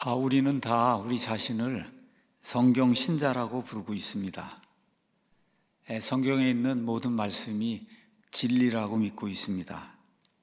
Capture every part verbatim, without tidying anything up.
아, 우리는 다 우리 자신을 성경 신자라고 부르고 있습니다. 성경에 있는 모든 말씀이 진리라고 믿고 있습니다.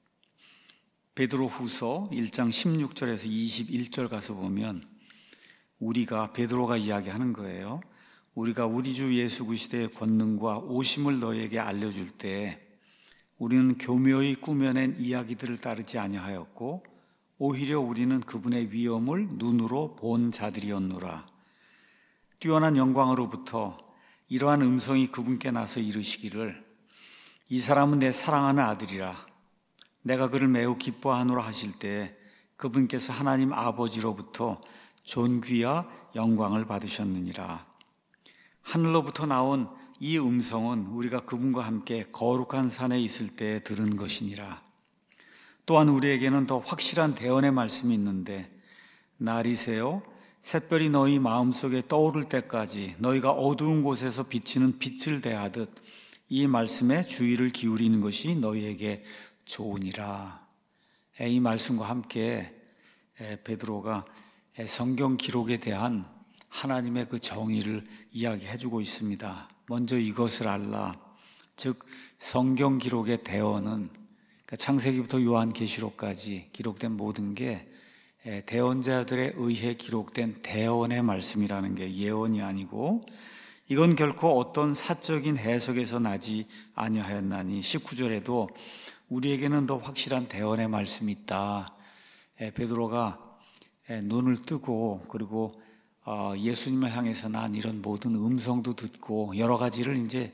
베드로 후서 일 장 십육 절에서 이십일 절 가서 보면 우리가, 베드로가 이야기하는 거예요. 우리가 우리 주 예수 그리스도의 권능과 오심을 너에게 알려줄 때 우리는 교묘히 꾸며낸 이야기들을 따르지 아니하였고 오히려 우리는 그분의 위엄을 눈으로 본 자들이었노라. 뛰어난 영광으로부터 이러한 음성이 그분께 나서 이르시기를 이 사람은 내 사랑하는 아들이라 내가 그를 매우 기뻐하노라 하실 때 그분께서 하나님 아버지로부터 존귀와 영광을 받으셨느니라. 하늘로부터 나온 이 음성은 우리가 그분과 함께 거룩한 산에 있을 때 들은 것이니라. 또한 우리에게는 더 확실한 대언의 말씀이 있는데 날이 새어 샛별이 너희 마음속에 떠오를 때까지 너희가 어두운 곳에서 비치는 빛을 대하듯 이 말씀에 주의를 기울이는 것이 너희에게 좋으니라. 이 말씀과 함께 베드로가 성경 기록에 대한 하나님의 그 정의를 이야기해주고 있습니다. 먼저 이것을 알라. 즉 성경 기록의 대언은 창세기부터 요한계시록까지 기록된 모든 게 대언자들에 의해 기록된 대언의 말씀이라는 게 예언이 아니고 이건 결코 어떤 사적인 해석에서 나지 아니하였나니 십구 절에도 우리에게는 더 확실한 대언의 말씀이 있다. 베드로가 눈을 뜨고 그리고 예수님을 향해서 난 이런 모든 음성도 듣고 여러 가지를 이제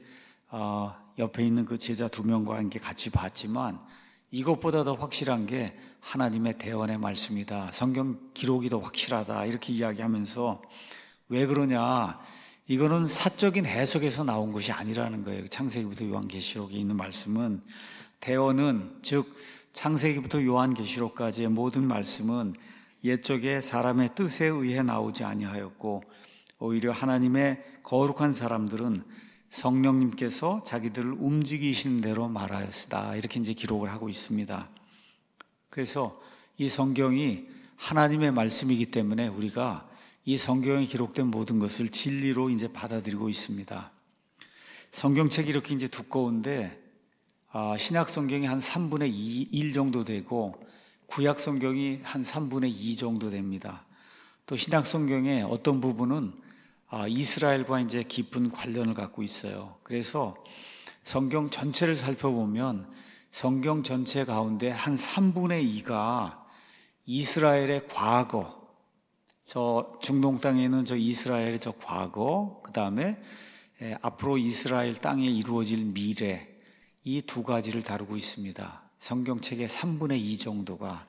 옆에 있는 그 제자 두 명과 함께 같이 봤지만 이것보다 더 확실한 게 하나님의 대언의 말씀이다. 성경 기록이 더 확실하다. 이렇게 이야기하면서 왜 그러냐? 이거는 사적인 해석에서 나온 것이 아니라는 거예요. 창세기부터 요한계시록에 있는 말씀은 대언은 즉 창세기부터 요한계시록까지의 모든 말씀은 옛적에 사람의 뜻에 의해 나오지 아니하였고 오히려 하나님의 거룩한 사람들은 성령님께서 자기들을 움직이신 대로 말하였다. 이렇게 이제 기록을 하고 있습니다. 그래서 이 성경이 하나님의 말씀이기 때문에 우리가 이 성경에 기록된 모든 것을 진리로 이제 받아들이고 있습니다. 성경책이 이렇게 이제 두꺼운데 신약 성경이 한 삼분의 일 정도 되고 구약 성경이 한 삼분의 이 정도 됩니다. 또 신약 성경의 어떤 부분은 이스라엘과 이제 깊은 관련을 갖고 있어요. 그래서 성경 전체를 살펴보면 성경 전체 가운데 한 삼분의 이가 이스라엘의 과거, 저 중동 땅에 있는 저 이스라엘의 저 과거, 그 다음에 앞으로 이스라엘 땅에 이루어질 미래, 이 두 가지를 다루고 있습니다. 성경책의 삼분의 이 정도가.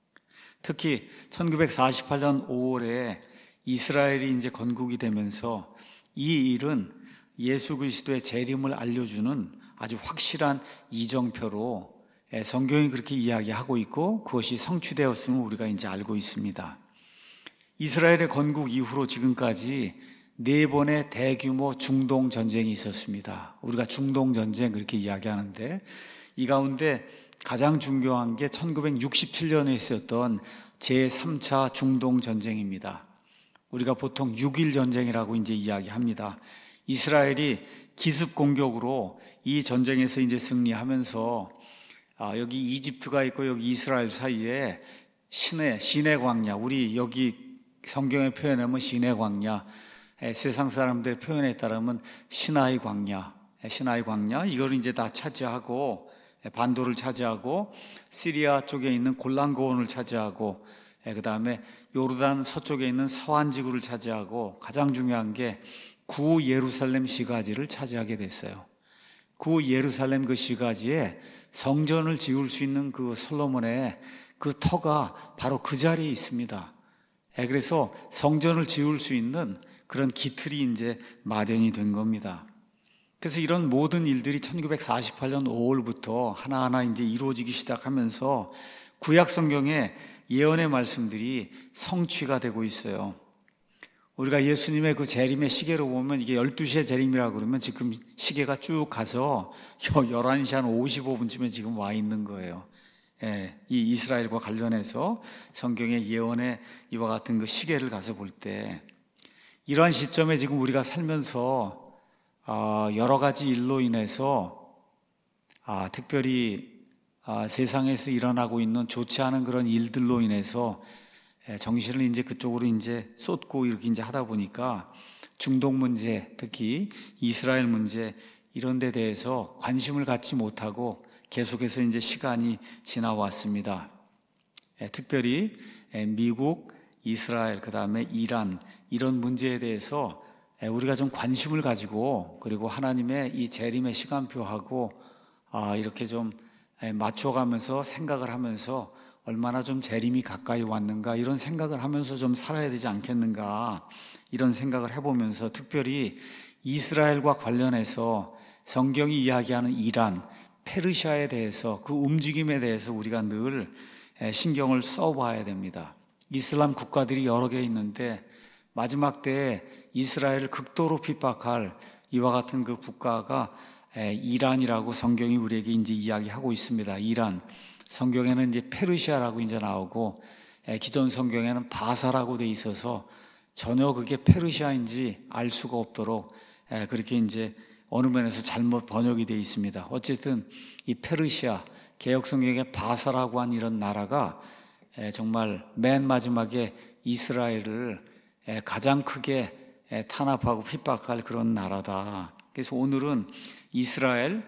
특히 천구백사십팔 년 오월에 이스라엘이 이제 건국이 되면서 이 일은 예수 그리스도의 재림을 알려주는 아주 확실한 이정표로 성경이 그렇게 이야기하고 있고 그것이 성취되었음을 우리가 이제 알고 있습니다. 이스라엘의 건국 이후로 지금까지 네 번의 대규모 중동 전쟁이 있었습니다. 우리가 중동 전쟁 그렇게 이야기하는데 이 가운데 가장 중요한 게 천구백육십칠 년에 있었던 제삼 차 중동 전쟁입니다. 우리가 보통 육일 전쟁이라고 이제 이야기합니다. 이스라엘이 기습 공격으로 이 전쟁에서 이제 승리하면서 아, 여기 이집트가 있고 여기 이스라엘 사이에 시내, 시내 광야, 우리 여기 성경에 표현하면 시내 광야, 에, 세상 사람들의 표현에 따르면 시나이 광야, 에, 시나이 광야, 이걸 이제 다 차지하고 반도를 차지하고 시리아 쪽에 있는 골란고원을 차지하고 그 다음에 요르단 서쪽에 있는 서안 지구를 차지하고 가장 중요한 게 구 예루살렘 시가지를 차지하게 됐어요. 구 예루살렘 그 시가지에 성전을 지을 수 있는 그 솔로몬의 그 터가 바로 그 자리에 있습니다. 그래서 성전을 지을 수 있는 그런 기틀이 이제 마련이 된 겁니다. 그래서 이런 모든 일들이 천구백사십팔 년 오월부터 하나하나 이제 이루어지기 시작하면서 구약 성경의 예언의 말씀들이 성취가 되고 있어요. 우리가 예수님의 그 재림의 시계로 보면 이게 열두 시에 재림이라고 그러면 지금 시계가 쭉 가서 열한 시 한 오십오 분쯤에 지금 와 있는 거예요. 예, 이 이스라엘과 관련해서 성경의 예언의 이와 같은 그 시계를 가서 볼 때 이러한 시점에 지금 우리가 살면서 여러 가지 일로 인해서 특별히 세상에서 일어나고 있는 좋지 않은 그런 일들로 인해서 정신을 이제 그쪽으로 이제 쏟고 이렇게 이제 하다 보니까 중동 문제, 특히 이스라엘 문제 이런 데 대해서 관심을 갖지 못하고 계속해서 이제 시간이 지나왔습니다. 특별히 미국, 이스라엘, 그 다음에 이란 이런 문제에 대해서 우리가 좀 관심을 가지고 그리고 하나님의 이 재림의 시간표하고 이렇게 좀 맞춰가면서 생각을 하면서 얼마나 좀 재림이 가까이 왔는가 이런 생각을 하면서 좀 살아야 되지 않겠는가 이런 생각을 해보면서 특별히 이스라엘과 관련해서 성경이 이야기하는 이란, 페르시아에 대해서 그 움직임에 대해서 우리가 늘 신경을 써봐야 됩니다. 이슬람 국가들이 여러 개 있는데 마지막 때에 이스라엘을 극도로 핍박할 이와 같은 그 국가가 이란이라고 성경이 우리에게 이제 이야기하고 있습니다. 이란. 성경에는 이제 페르시아라고 이제 나오고 기존 성경에는 바사라고 돼 있어서 전혀 그게 페르시아인지 알 수가 없도록 그렇게 이제 어느 면에서 잘못 번역이 되어 있습니다. 어쨌든 이 페르시아, 개역 성경에 바사라고 한 이런 나라가 정말 맨 마지막에 이스라엘을 가장 크게 탄압하고 핍박할 그런 나라다. 그래서 오늘은 이스라엘,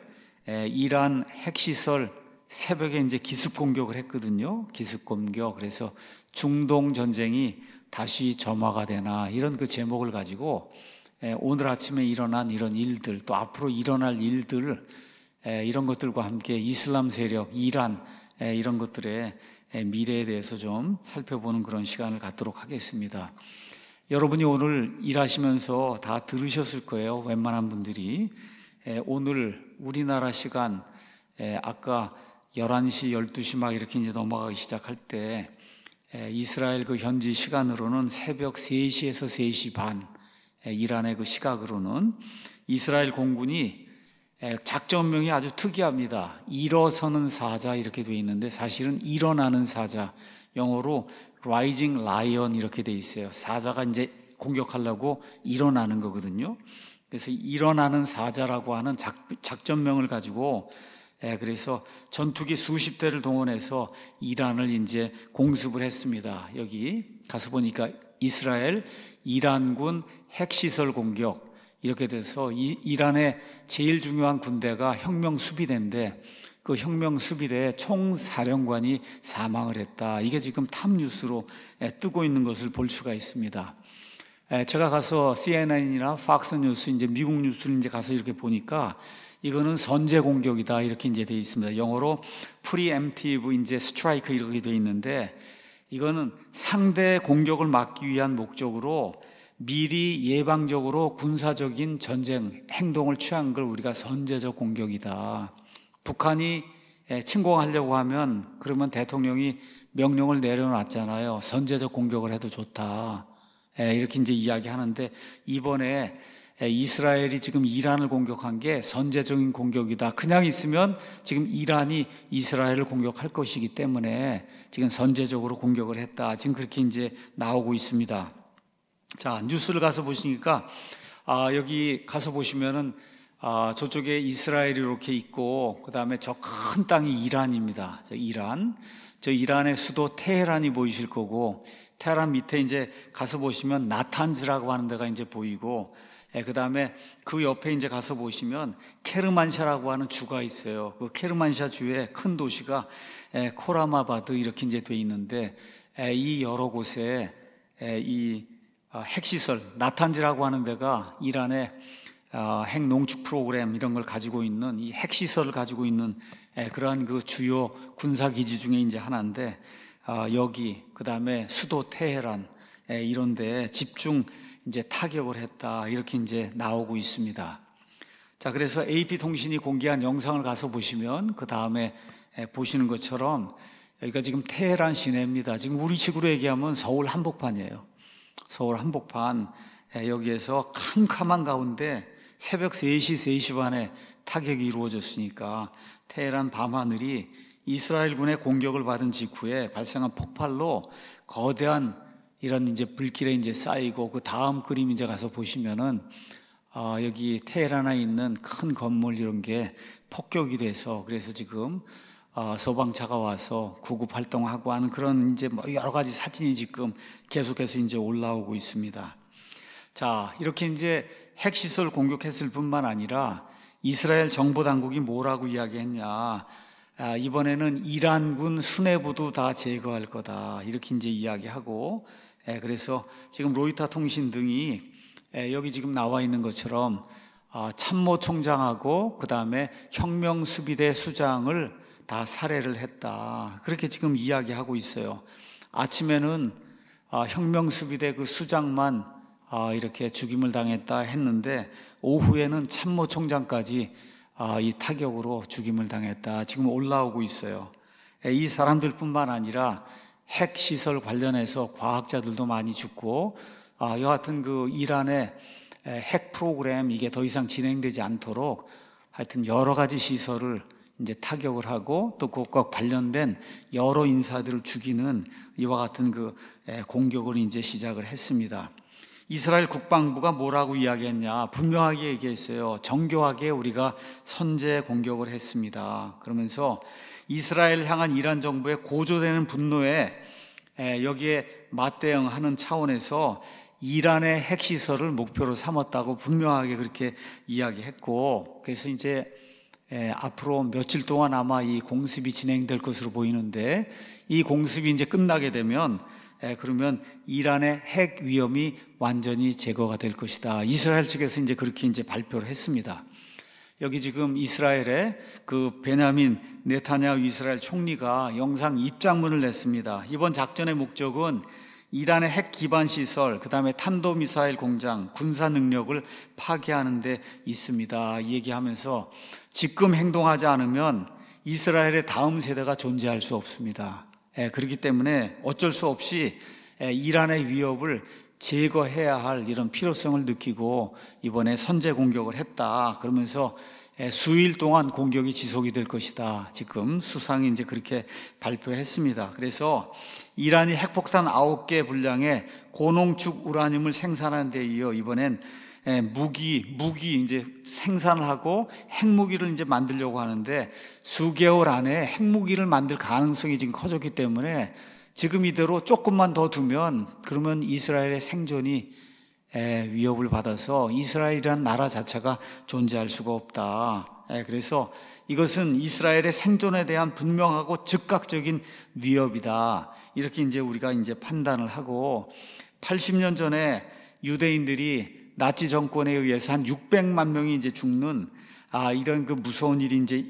이란 핵시설 새벽에 이제 기습 공격을 했거든요. 기습 공격. 그래서 중동 전쟁이 다시 점화가 되나 이런 그 제목을 가지고 오늘 아침에 일어난 이런 일들 또 앞으로 일어날 일들 이런 것들과 함께 이슬람 세력, 이란 이런 것들의 미래에 대해서 좀 살펴보는 그런 시간을 갖도록 하겠습니다. 여러분이 오늘 일하시면서 다 들으셨을 거예요. 웬만한 분들이 오늘 우리나라 시간 아까 열한 시, 열두 시 막 이렇게 이제 넘어가기 시작할 때 이스라엘 그 현지 시간으로는 새벽 세 시에서 세 시 반 이란의 그 시각으로는 이스라엘 공군이 작전명이 아주 특이합니다. 일어서는 사자 이렇게 되어 있는데 사실은 일어나는 사자, 영어로 Rising Lion 이렇게 되어 있어요. 사자가 이제 공격하려고 일어나는 거거든요. 그래서 일어나는 사자라고 하는 작, 작전명을 가지고 그래서 전투기 수십 대를 동원해서 이란을 이제 공습을 했습니다. 여기 가서 보니까 이스라엘 이란군 핵시설 공격 이렇게 돼서 이, 이란의 제일 중요한 군대가 혁명 수비대인데 그 혁명 수비대의 총사령관이 사망을 했다. 이게 지금 탑뉴스로 뜨고 있는 것을 볼 수가 있습니다. 제가 가서 씨엔엔이나 팍스뉴스 이제 미국 뉴스를 이제 가서 이렇게 보니까 이거는 선제 공격이다 이렇게 이제 되어 있습니다. 영어로 preemptive 이제 strike 이렇게 되어 있는데 이거는 상대 공격을 막기 위한 목적으로 미리 예방적으로 군사적인 전쟁 행동을 취한 걸 우리가 선제적 공격이다. 북한이 침공하려고 하면 그러면 대통령이 명령을 내려놨잖아요. 선제적 공격을 해도 좋다. 이렇게 이제 이야기하는데 이번에 이스라엘이 지금 이란을 공격한 게 선제적인 공격이다. 그냥 있으면 지금 이란이 이스라엘을 공격할 것이기 때문에 지금 선제적으로 공격을 했다. 지금 그렇게 이제 나오고 있습니다. 자, 뉴스를 가서 보시니까 아, 여기 가서 보시면은 아, 저쪽에 이스라엘이 이렇게 있고 그 다음에 저 큰 땅이 이란입니다. 저 이란, 저 이란의 수도 테헤란이 보이실 거고 테헤란 밑에 이제 가서 보시면 나탄즈라고 하는 데가 이제 보이고 예, 그 다음에 그 옆에 이제 가서 보시면 케르만샤라고 하는 주가 있어요. 그 케르만샤 주의 큰 도시가 예, 코라마바드 이렇게 이제 돼 있는데 예, 이 여러 곳에 예, 이 어, 핵시설 나탄즈라고 하는 데가 이란의 어, 핵 농축 프로그램 이런 걸 가지고 있는 이 핵시설을 가지고 있는 예, 그러한 그 주요 군사 기지 중에 이제 하나인데 어, 여기 그 다음에 수도 테헤란 예, 이런 데 집중 이제 타격을 했다 이렇게 이제 나오고 있습니다. 자, 그래서 에이피 통신이 공개한 영상을 가서 보시면 그 다음에 보시는 것처럼 여기가 지금 테헤란 시내입니다. 지금 우리 식으로 얘기하면 서울 한복판이에요. 서울 한복판 여기에서 캄캄한 가운데 새벽 세 시, 세 시 반에 타격이 이루어졌으니까 테헤란 밤하늘이 이스라엘군의 공격을 받은 직후에 발생한 폭발로 거대한 이런 이제 불길에 이제 쌓이고, 그 다음 그림 이제 가서 보시면은 어, 여기 테헤란에 있는 큰 건물 이런 게 폭격이 돼서, 그래서 지금 어, 소방차가 와서 구급 활동하고 하는 그런 이제 뭐 여러 가지 사진이 지금 계속해서 이제 올라오고 있습니다. 자, 이렇게 이제 핵시설 공격했을 뿐만 아니라 이스라엘 정보 당국이 뭐라고 이야기했냐? 아, 이번에는 이란군 수뇌부도 다 제거할 거다, 이렇게 이제 이야기하고, 예, 그래서 지금 로이터 통신 등이 예, 여기 지금 나와 있는 것처럼 어, 참모총장하고 그 다음에 혁명수비대 수장을 다 살해를 했다, 그렇게 지금 이야기하고 있어요. 아침에는 어, 혁명수비대 그 수장만 어, 이렇게 죽임을 당했다 했는데, 오후에는 참모총장까지 어, 이 타격으로 죽임을 당했다, 지금 올라오고 있어요. 예, 이 사람들뿐만 아니라 핵시설 관련해서 과학자들도 많이 죽고, 아, 여하튼 그 이란의 핵 프로그램 이게 더 이상 진행되지 않도록 하여튼 여러 가지 시설을 이제 타격을 하고, 또 그것과 관련된 여러 인사들을 죽이는 이와 같은 그 공격을 이제 시작을 했습니다. 이스라엘 국방부가 뭐라고 이야기했냐? 분명하게 얘기했어요. 정교하게 우리가 선제 공격을 했습니다. 그러면서 이스라엘 향한 이란 정부의 고조되는 분노에 여기에 맞대응하는 차원에서 이란의 핵시설을 목표로 삼았다고 분명하게 그렇게 이야기했고, 그래서 이제 앞으로 며칠 동안 아마 이 공습이 진행될 것으로 보이는데, 이 공습이 이제 끝나게 되면 그러면 이란의 핵 위험이 완전히 제거가 될 것이다, 이스라엘 측에서 이제 그렇게 이제 발표를 했습니다. 여기 지금 이스라엘의 그 베냐민 네타냐후 이스라엘 총리가 영상 입장문을 냈습니다. 이번 작전의 목적은 이란의 핵 기반 시설, 그 다음에 탄도미사일 공장, 군사 능력을 파괴하는 데 있습니다, 얘기하면서 지금 행동하지 않으면 이스라엘의 다음 세대가 존재할 수 없습니다. 예, 그렇기 때문에 어쩔 수 없이 예, 이란의 위협을 제거해야 할 이런 필요성을 느끼고 이번에 선제 공격을 했다, 그러면서 수일 동안 공격이 지속이 될 것이다, 지금 수상이 이제 그렇게 발표했습니다. 그래서 이란이 핵폭탄 아홉 개 분량의 고농축 우라늄을 생산하는 데 이어 이번엔 무기, 무기 이제 생산을 하고 핵무기를 이제 만들려고 하는데, 수개월 안에 핵무기를 만들 가능성이 지금 커졌기 때문에 지금 이대로 조금만 더 두면 그러면 이스라엘의 생존이 위협을 받아서 이스라엘이라는 나라 자체가 존재할 수가 없다. 그래서 이것은 이스라엘의 생존에 대한 분명하고 즉각적인 위협이다, 이렇게 이제 우리가 이제 판단을 하고, 팔십 년 전에 유대인들이 나치 정권에 의해서 한 육백만 명이 이제 죽는 아 이런 그 무서운 일이 이제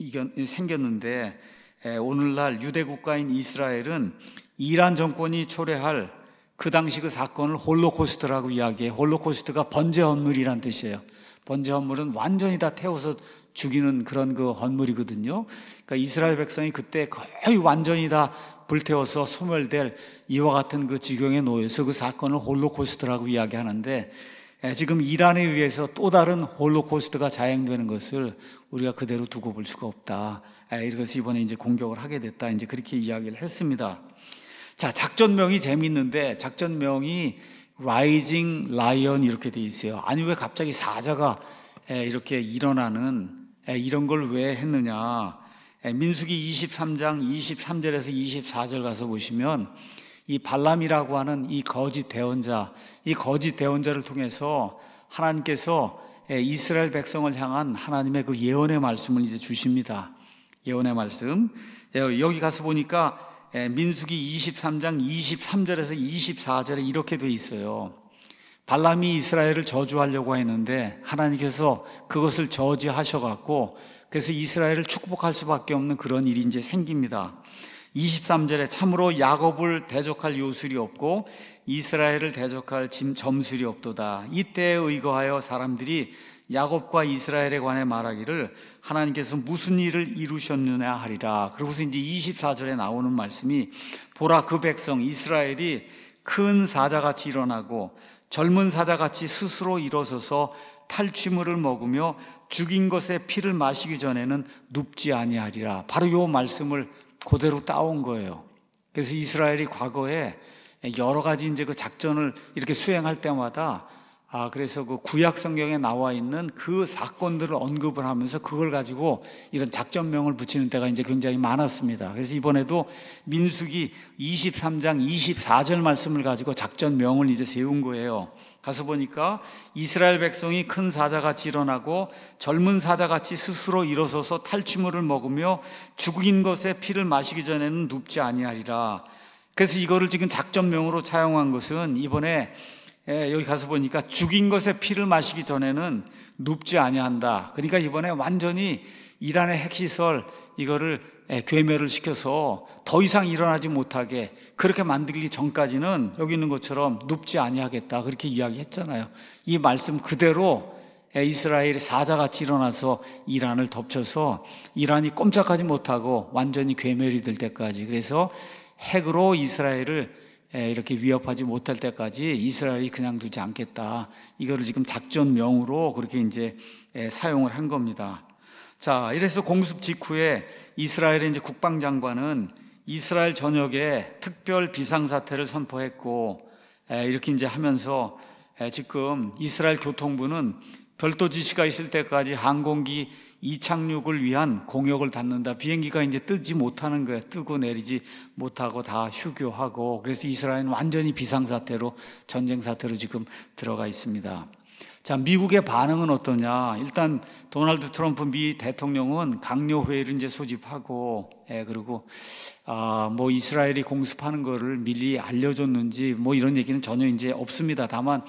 생겼는데, 오늘날 유대 국가인 이스라엘은 이란 정권이 초래할 그 당시 그 사건을 홀로코스트라고 이야기해. 홀로코스트가 번제 헌물이란 뜻이에요. 번제 헌물은 완전히 다 태워서 죽이는 그런 그 헌물이거든요. 그러니까 이스라엘 백성이 그때 거의 완전히 다 불태워서 소멸될 이와 같은 그 지경에 놓여서 그 사건을 홀로코스트라고 이야기하는데, 지금 이란에 의해서 또 다른 홀로코스트가 자행되는 것을 우리가 그대로 두고 볼 수가 없다. 이래서 이번에 이제 공격을 하게 됐다, 이제 그렇게 이야기를 했습니다. 자, 작전명이 재미있는데 작전명이 라이징 라이언 이렇게 돼 있어요. 아니 왜 갑자기 사자가 이렇게 일어나는 이런 걸 왜 했느냐? 민수기 이십삼 장 이십삼 절에서 이십사 절 가서 보시면 이 발람이라고 하는 이 거짓 대언자, 이 거짓 대언자를 통해서 하나님께서 이스라엘 백성을 향한 하나님의 그 예언의 말씀을 이제 주십니다. 예언의 말씀. 여기 가서 보니까 민수기 이십삼 장 이십삼 절에서 이십사 절에 이렇게 돼 있어요. 발람이 이스라엘을 저주하려고 했는데 하나님께서 그것을 저지하셔갖고 그래서 이스라엘을 축복할 수밖에 없는 그런 일이 이제 생깁니다. 이십삼 절에 참으로 야곱을 대적할 요술이 없고 이스라엘을 대적할 점술이 없도다. 이때에 의거하여 사람들이 야곱과 이스라엘에 관해 말하기를 하나님께서 무슨 일을 이루셨느냐 하리라. 그러고서 이제 이십사 절에 나오는 말씀이 보라 그 백성 이스라엘이 큰 사자같이 일어나고 젊은 사자같이 스스로 일어서서 탈취물을 먹으며 죽인 것의 피를 마시기 전에는 눕지 아니하리라. 바로 이 말씀을 그대로 따온 거예요. 그래서 이스라엘이 과거에 여러 가지 이제 그 작전을 이렇게 수행할 때마다 아, 그래서 그 구약 성경에 나와 있는 그 사건들을 언급을 하면서 그걸 가지고 이런 작전명을 붙이는 때가 이제 굉장히 많았습니다. 그래서 이번에도 민수기 이십삼 장 이십사 절 말씀을 가지고 작전명을 이제 세운 거예요. 가서 보니까 이스라엘 백성이 큰 사자같이 일어나고 젊은 사자같이 스스로 일어서서 탈취물을 먹으며 죽인 것의 피를 마시기 전에는 눕지 아니하리라. 그래서 이거를 지금 작전명으로 차용한 것은 이번에 예, 여기 가서 보니까 죽인 것의 피를 마시기 전에는 눕지 아니한다. 그러니까 이번에 완전히 이란의 핵시설 이거를 예, 괴멸을 시켜서 더 이상 일어나지 못하게 그렇게 만들기 전까지는 여기 있는 것처럼 눕지 아니하겠다. 그렇게 이야기했잖아요. 이 말씀 그대로 예, 이스라엘이 사자같이 일어나서 이란을 덮쳐서 이란이 꼼짝하지 못하고 완전히 괴멸이 될 때까지, 그래서 핵으로 이스라엘을 이렇게 위협하지 못할 때까지 이스라엘이 그냥 두지 않겠다. 이거를 지금 작전명으로 그렇게 이제 사용을 한 겁니다. 자, 이래서 공습 직후에 이스라엘의 이제 국방장관은 이스라엘 전역에 특별 비상사태를 선포했고, 이렇게 이제 하면서 지금 이스라엘 교통부는 별도 지시가 있을 때까지 항공기 이착륙을 위한 공역을 닫는다. 비행기가 이제 뜨지 못하는 거예요. 뜨고 내리지 못하고 다 휴교하고, 그래서 이스라엘은 완전히 비상사태로, 전쟁사태로 지금 들어가 있습니다. 자, 미국의 반응은 어떠냐? 일단 도널드 트럼프 미 대통령은 강요회의를 이제 소집하고, 예, 그리고 아, 뭐 이스라엘이 공습하는 거를 미리 알려줬는지 뭐 이런 얘기는 전혀 이제 없습니다. 다만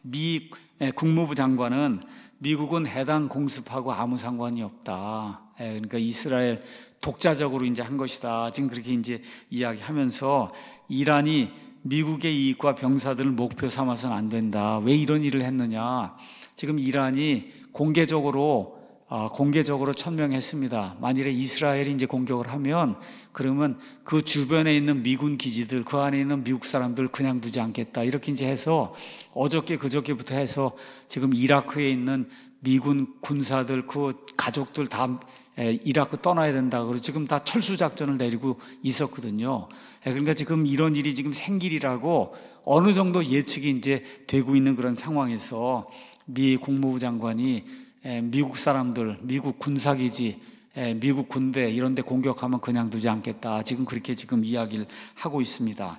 미 국무부 장관은 미국은 해당 공습하고 아무 상관이 없다. 예, 그러니까 이스라엘 독자적으로 이제 한 것이다. 지금 그렇게 이제 이야기하면서 이란이 미국의 이익과 병사들을 목표 삼아서는 안 된다. 왜 이런 일을 했느냐? 지금 이란이 공개적으로 어, 공개적으로 천명했습니다. 만일에 이스라엘이 이제 공격을 하면 그러면 그 주변에 있는 미군 기지들, 그 안에 있는 미국 사람들 그냥 두지 않겠다. 이렇게 이제 해서 어저께 그저께부터 해서 지금 이라크에 있는 미군 군사들 그 가족들 다 이라크 떠나야 된다. 그리고 지금 다 철수 작전을 내리고 있었거든요. 그러니까 지금 이런 일이 지금 생길이라고 어느 정도 예측이 이제 되고 있는 그런 상황에서 미 국무부 장관이 미국 사람들, 미국 군사기지, 미국 군대 이런 데 공격하면 그냥 두지 않겠다. 지금 그렇게 지금 이야기를 하고 있습니다.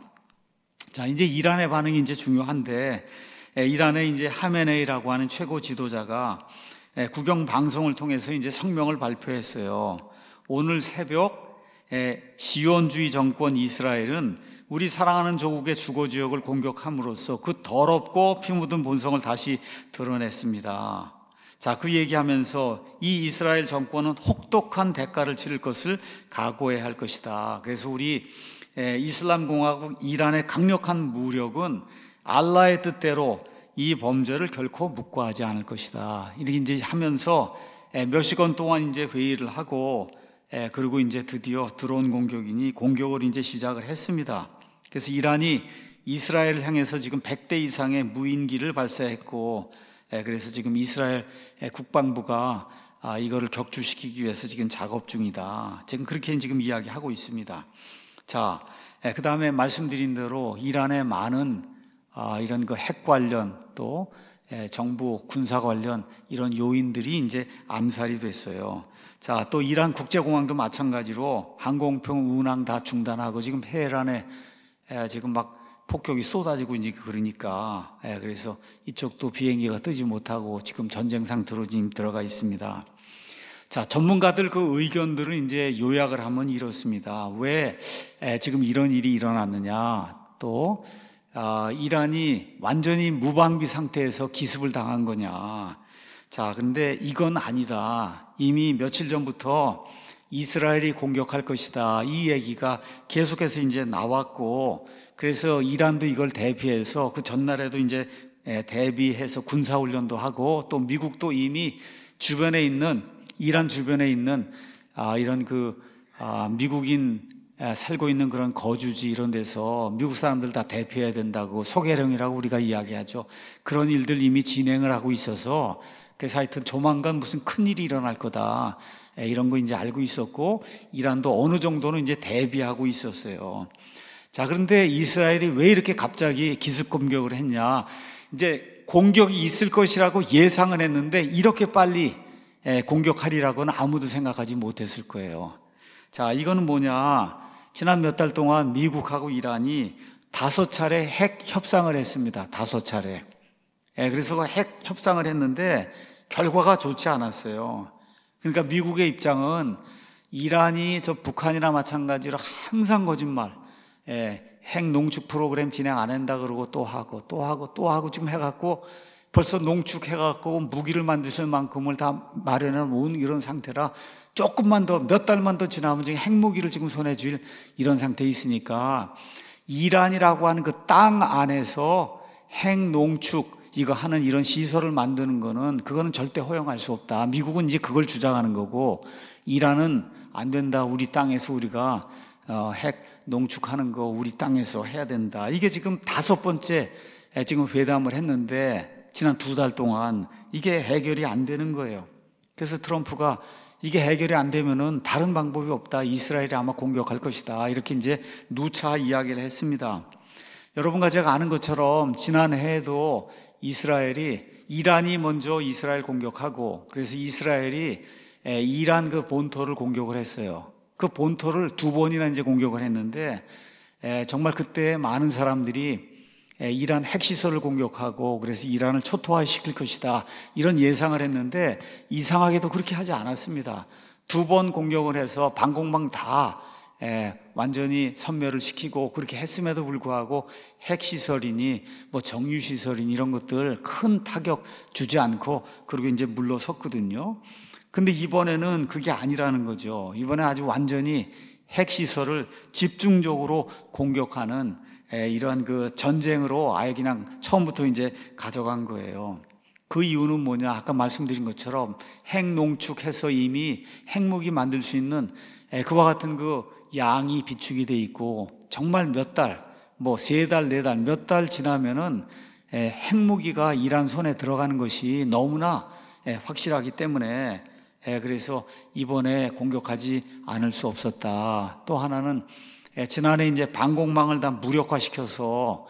자, 이제 이란의 반응이 이제 중요한데, 이란의 이제 하메네이라고 하는 최고 지도자가 국영 방송을 통해서 이제 성명을 발표했어요. 오늘 새벽 시온주의 정권 이스라엘은 우리 사랑하는 조국의 주거 지역을 공격함으로써 그 더럽고 피 묻은 본성을 다시 드러냈습니다. 자, 그 얘기하면서 이 이스라엘 정권은 혹독한 대가를 치를 것을 각오해야 할 것이다. 그래서 우리 이슬람 공화국 이란의 강력한 무력은 알라의 뜻대로 이 범죄를 결코 묵과하지 않을 것이다. 이렇게 이제 하면서 몇 시간 동안 이제 회의를 하고, 그리고 이제 드디어 드론 공격이니 공격을 이제 시작을 했습니다. 그래서 이란이 이스라엘을 향해서 지금 백 대 이상의 무인기를 발사했고, 그래서 지금 이스라엘 국방부가 이거를 격추시키기 위해서 지금 작업 중이다. 지금 그렇게 지금 이야기하고 있습니다. 자, 그 다음에 말씀드린 대로 이란의 많은 이런 그 핵 관련 또 정부 군사 관련 이런 요인들이 이제 암살이 됐어요. 자, 또 이란 국제공항도 마찬가지로 항공편 운항 다 중단하고 지금 테헤란에 지금 막 폭격이 쏟아지고 이제 그러니까, 예, 그래서 이쪽도 비행기가 뜨지 못하고 지금 전쟁 상태로 지금 들어가 있습니다. 자, 전문가들 그 의견들은 이제 요약을 하면 이렇습니다. 왜 예, 지금 이런 일이 일어났느냐? 또 아, 이란이 완전히 무방비 상태에서 기습을 당한 거냐? 자, 근데 이건 아니다. 이미 며칠 전부터 이스라엘이 공격할 것이다. 이 얘기가 계속해서 이제 나왔고, 그래서 이란도 이걸 대비해서 그 전날에도 이제 대비해서 군사훈련도 하고, 또 미국도 이미 주변에 있는, 이란 주변에 있는 아, 이런 그 아, 미국인 살고 있는 그런 거주지 이런 데서 미국 사람들 다 대피해야 된다고 소개령이라고 우리가 이야기하죠. 그런 일들 이미 진행을 하고 있어서 그래서 하여튼 조만간 무슨 큰일이 일어날 거다 이런 거 이제 알고 있었고 이란도 어느 정도는 이제 대비하고 있었어요. 자, 그런데 이스라엘이 왜 이렇게 갑자기 기습 공격을 했냐? 이제 공격이 있을 것이라고 예상은 했는데 이렇게 빨리 공격하리라고는 아무도 생각하지 못했을 거예요. 자, 이거는 뭐냐? 지난 몇 달 동안 미국하고 이란이 다섯 차례 핵 협상을 했습니다. 다섯 차례. 그래서 핵 협상을 했는데 결과가 좋지 않았어요. 그러니까 미국의 입장은 이란이 저 북한이나 마찬가지로 항상 거짓말, 핵 농축 프로그램 진행 안 한다 그러고 또 하고 또 하고 또 하고 지금 해갖고 벌써 농축해갖고 무기를 만드실 만큼을 다 마련해 놓은 이런 상태라 조금만 더 몇 달만 더 지나면 지금 핵무기를 지금 손에 쥘 이런 상태에 있으니까 이란이라고 하는 그 땅 안에서 핵 농축 이거 하는 이런 시설을 만드는 거는 그거는 절대 허용할 수 없다. 미국은 이제 그걸 주장하는 거고 이란은 안 된다. 우리 땅에서 우리가 어, 핵 농축하는 거 우리 땅에서 해야 된다. 이게 지금 다섯 번째 지금 회담을 했는데 지난 두 달 동안 이게 해결이 안 되는 거예요. 그래서 트럼프가 이게 해결이 안 되면은 다른 방법이 없다. 이스라엘이 아마 공격할 것이다. 이렇게 이제 누차 이야기를 했습니다. 여러분과 제가 아는 것처럼 지난해에도 이스라엘이 이란이 먼저 이스라엘 공격하고 그래서 이스라엘이 이란 그 본토를 공격을 했어요. 그 본토를 두 번이나 이제 공격을 했는데 정말 그때 많은 사람들이 이란 핵시설을 공격하고 그래서 이란을 초토화시킬 것이다 이런 예상을 했는데 이상하게도 그렇게 하지 않았습니다. 두 번 공격을 해서 방공망 다 완전히 섬멸을 시키고 그렇게 했음에도 불구하고 핵시설이니 뭐 정유시설이니 이런 것들 큰 타격 주지 않고 그리고 이제 물러섰거든요. 근데 이번에는 그게 아니라는 거죠. 이번에 아주 완전히 핵시설을 집중적으로 공격하는 이러한 그 전쟁으로 아예 그냥 처음부터 이제 가져간 거예요. 그 이유는 뭐냐? 아까 말씀드린 것처럼 핵 농축해서 이미 핵무기 만들 수 있는 그와 같은 그 양이 비축이 돼 있고 정말 몇 달, 뭐 세 달, 네 달, 몇 달 지나면은 핵무기가 이란 손에 들어가는 것이 너무나 확실하기 때문에 그래서 이번에 공격하지 않을 수 없었다. 또 하나는 지난해 이제 방공망을 다 무력화시켜서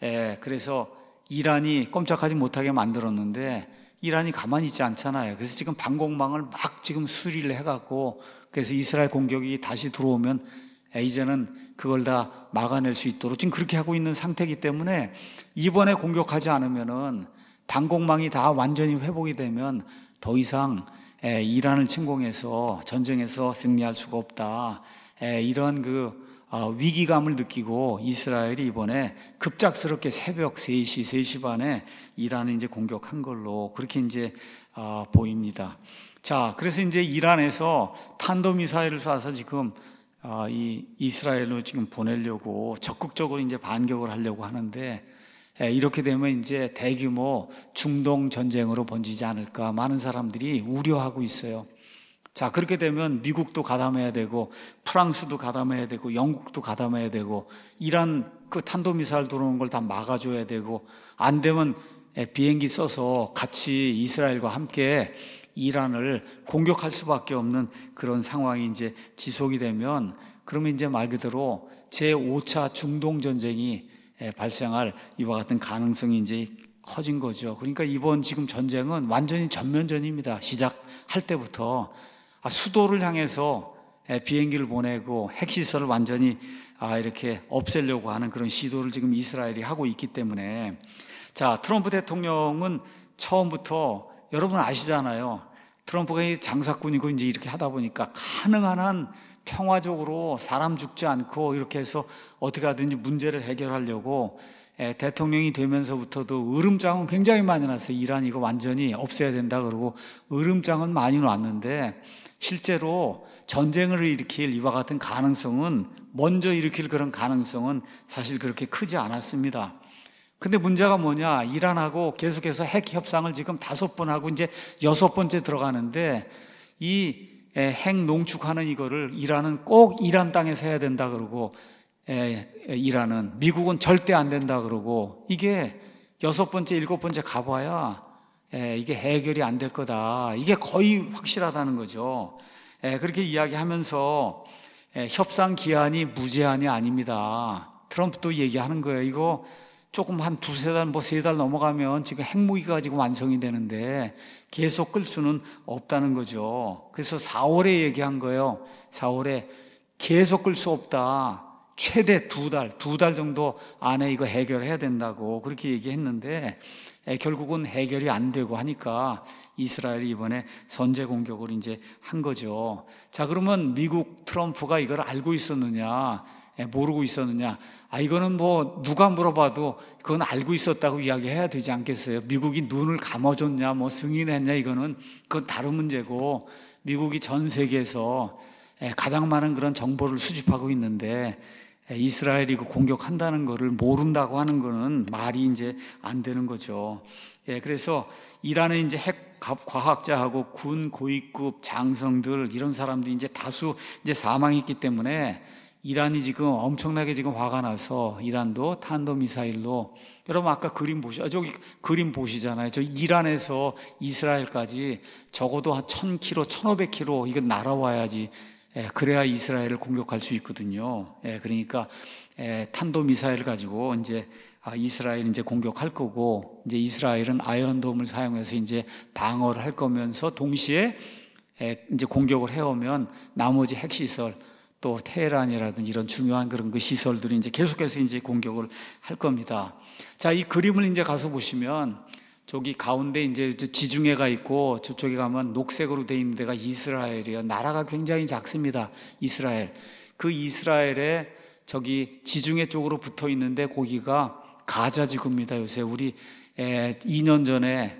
그래서 이란이 꼼짝하지 못하게 만들었는데 이란이 가만히 있지 않잖아요. 그래서 지금 방공망을 막 지금 수리를 해갖고 그래서 이스라엘 공격이 다시 들어오면 이제는 그걸 다 막아낼 수 있도록 지금 그렇게 하고 있는 상태이기 때문에 이번에 공격하지 않으면은 방공망이 다 완전히 회복이 되면 더 이상 이란을 침공해서 전쟁에서 승리할 수가 없다. 이런 그 위기감을 느끼고 이스라엘이 이번에 급작스럽게 새벽 세 시, 세 시 반에 이란을 이제 공격한 걸로 그렇게 이제 보입니다. 자, 그래서 이제 이란에서 탄도미사일을 쏴서 지금 이 이스라엘로 지금 보내려고 적극적으로 이제 반격을 하려고 하는데 이렇게 되면 이제 대규모 중동 전쟁으로 번지지 않을까 많은 사람들이 우려하고 있어요. 자, 그렇게 되면 미국도 가담해야 되고 프랑스도 가담해야 되고 영국도 가담해야 되고 이란 그 탄도미사일 들어오는 걸 다 막아줘야 되고 안 되면 비행기 써서 같이 이스라엘과 함께 이란을 공격할 수밖에 없는 그런 상황이 이제 지속이 되면 그러면 이제 말 그대로 제오 차 중동 전쟁이 발생할 이와 같은 가능성이 이제 커진 거죠. 그러니까 이번 지금 전쟁은 완전히 전면전입니다. 시작할 때부터 수도를 향해서 비행기를 보내고 핵시설을 완전히 이렇게 없애려고 하는 그런 시도를 지금 이스라엘이 하고 있기 때문에 자, 트럼프 대통령은 처음부터 여러분 아시잖아요. 트럼프가 장사꾼이고 이제 이렇게 하다 보니까 가능한 한 평화적으로 사람 죽지 않고 이렇게 해서 어떻게 하든지 문제를 해결하려고 에, 대통령이 되면서부터도 으름장은 굉장히 많이 났어요. 이란 이거 완전히 없애야 된다 그러고 으름장은 많이 놨는데 실제로 전쟁을 일으킬 이와 같은 가능성은 먼저 일으킬 그런 가능성은 사실 그렇게 크지 않았습니다. 근데 문제가 뭐냐? 이란하고 계속해서 핵 협상을 지금 다섯 번 하고 이제 여섯 번째 들어가는데 이 핵 농축하는 이거를 이란은 꼭 이란 땅에서 해야 된다 그러고, 이란은 미국은 절대 안 된다 그러고, 이게 여섯 번째, 일곱 번째 가봐야 이게 해결이 안 될 거다. 이게 거의 확실하다는 거죠. 그렇게 이야기하면서 협상 기한이 무제한이 아닙니다. 트럼프도 얘기하는 거예요. 이거 조금 한 두세 달, 뭐 세 달 넘어가면 지금 핵무기가 지금 완성이 되는데 계속 끌 수는 없다는 거죠. 그래서 사월에 얘기한 거예요. 사월에 계속 끌 수 없다. 최대 두 달, 두 달 정도 안에 이거 해결해야 된다고 그렇게 얘기했는데 결국은 해결이 안 되고 하니까 이스라엘이 이번에 선제 공격을 이제 한 거죠. 자, 그러면 미국 트럼프가 이걸 알고 있었느냐, 모르고 있었느냐? 아, 이거는 뭐 누가 물어봐도 그건 알고 있었다고 이야기해야 되지 않겠어요? 미국이 눈을 감아줬냐, 뭐 승인했냐, 이거는 그건 다른 문제고, 미국이 전 세계에서 가장 많은 그런 정보를 수집하고 있는데 이스라엘이 그 공격한다는 거를 모른다고 하는 거는 말이 이제 안 되는 거죠. 예, 그래서 이란의 이제 핵 과학자하고 군 고위급 장성들 이런 사람들이 이제 다수 이제 사망했기 때문에 이란이 지금 엄청나게 지금 화가 나서 이란도 탄도미사일로, 여러분 아까 그림 보시, 저기 그림 보시잖아요. 저 이란에서 이스라엘까지 적어도 한 천 킬로미터, 천오백 킬로미터 이거 날아와야지, 예, 그래야 이스라엘을 공격할 수 있거든요. 예, 그러니까 예, 탄도미사일 가지고 이제 아, 이스라엘 이제 공격할 거고, 이제 이스라엘은 아이언돔을 사용해서 이제 방어를 할 거면서 동시에 예, 이제 공격을 해오면 나머지 핵시설, 또 테헤란이라든지 이런 중요한 그런 그 시설들이 이제 계속해서 이제 공격을 할 겁니다. 자, 이 그림을 이제 가서 보시면 저기 가운데 이제 지중해가 있고 저쪽에 가면 녹색으로 돼 있는 데가 이스라엘이에요. 나라가 굉장히 작습니다. 이스라엘. 그 이스라엘에 저기 지중해 쪽으로 붙어 있는데 거기가 가자 지구입니다. 요새 우리 이 년 전에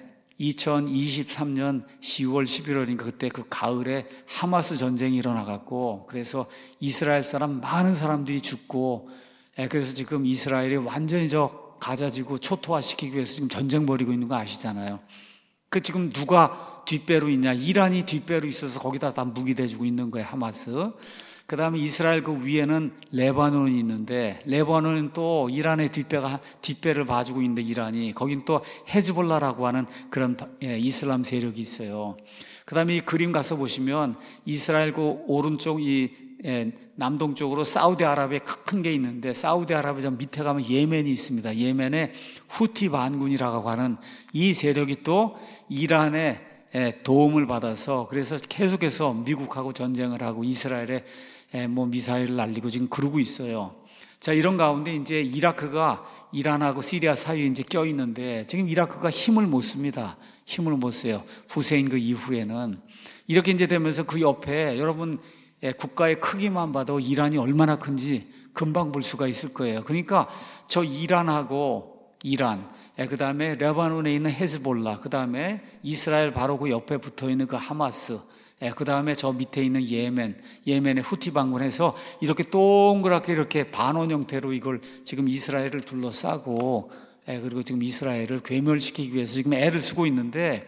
이천이십삼 년 시월, 십일월인가 그때 그 가을에 하마스 전쟁이 일어나갖고 그래서 이스라엘 사람 많은 사람들이 죽고, 그래서 지금 이스라엘이 완전히 저 가자지구 초토화시키기 위해서 지금 전쟁 벌이고 있는 거 아시잖아요. 그 지금 누가 뒷배로 있냐? 이란이 뒷배로 있어서 거기다 다 무기 대주고 있는 거예요, 하마스. 그 다음에 이스라엘 그 위에는 레바논이 있는데, 레바논은 또 이란의 뒷배가, 뒷배를 봐주고 있는데, 이란이. 거긴 또 헤즈볼라라고 하는 그런 예, 이슬람 세력이 있어요. 그 다음에 이 그림 가서 보시면, 이스라엘 그 오른쪽 이, 예, 남동쪽으로 사우디아라비아 큰 게 있는데, 사우디아라비아 밑에 가면 예멘이 있습니다. 예멘의 후티 반군이라고 하는 이 세력이 또 이란의 도움을 받아서 그래서 계속해서 미국하고 전쟁을 하고 이스라엘에 뭐 미사일을 날리고 지금 그러고 있어요. 자, 이런 가운데 이제 이라크가 이란하고 시리아 사이에 이제 껴 있는데 지금 이라크가 힘을 못 씁니다. 힘을 못 써요. 후세인 그 이후에는. 이렇게 이제 되면서 그 옆에 여러분 국가의 크기만 봐도 이란이 얼마나 큰지 금방 볼 수가 있을 거예요. 그러니까 저 이란하고 이란, 그 다음에 레바논에 있는 헤즈볼라, 그 다음에 이스라엘 바로 그 옆에 붙어 있는 그 하마스, 그 다음에 저 밑에 있는 예멘, 예멘의 후티 반군에서 이렇게 동그랗게 이렇게 반원 형태로 이걸 지금 이스라엘을 둘러싸고, 그리고 지금 이스라엘을 괴멸시키기 위해서 지금 애를 쓰고 있는데,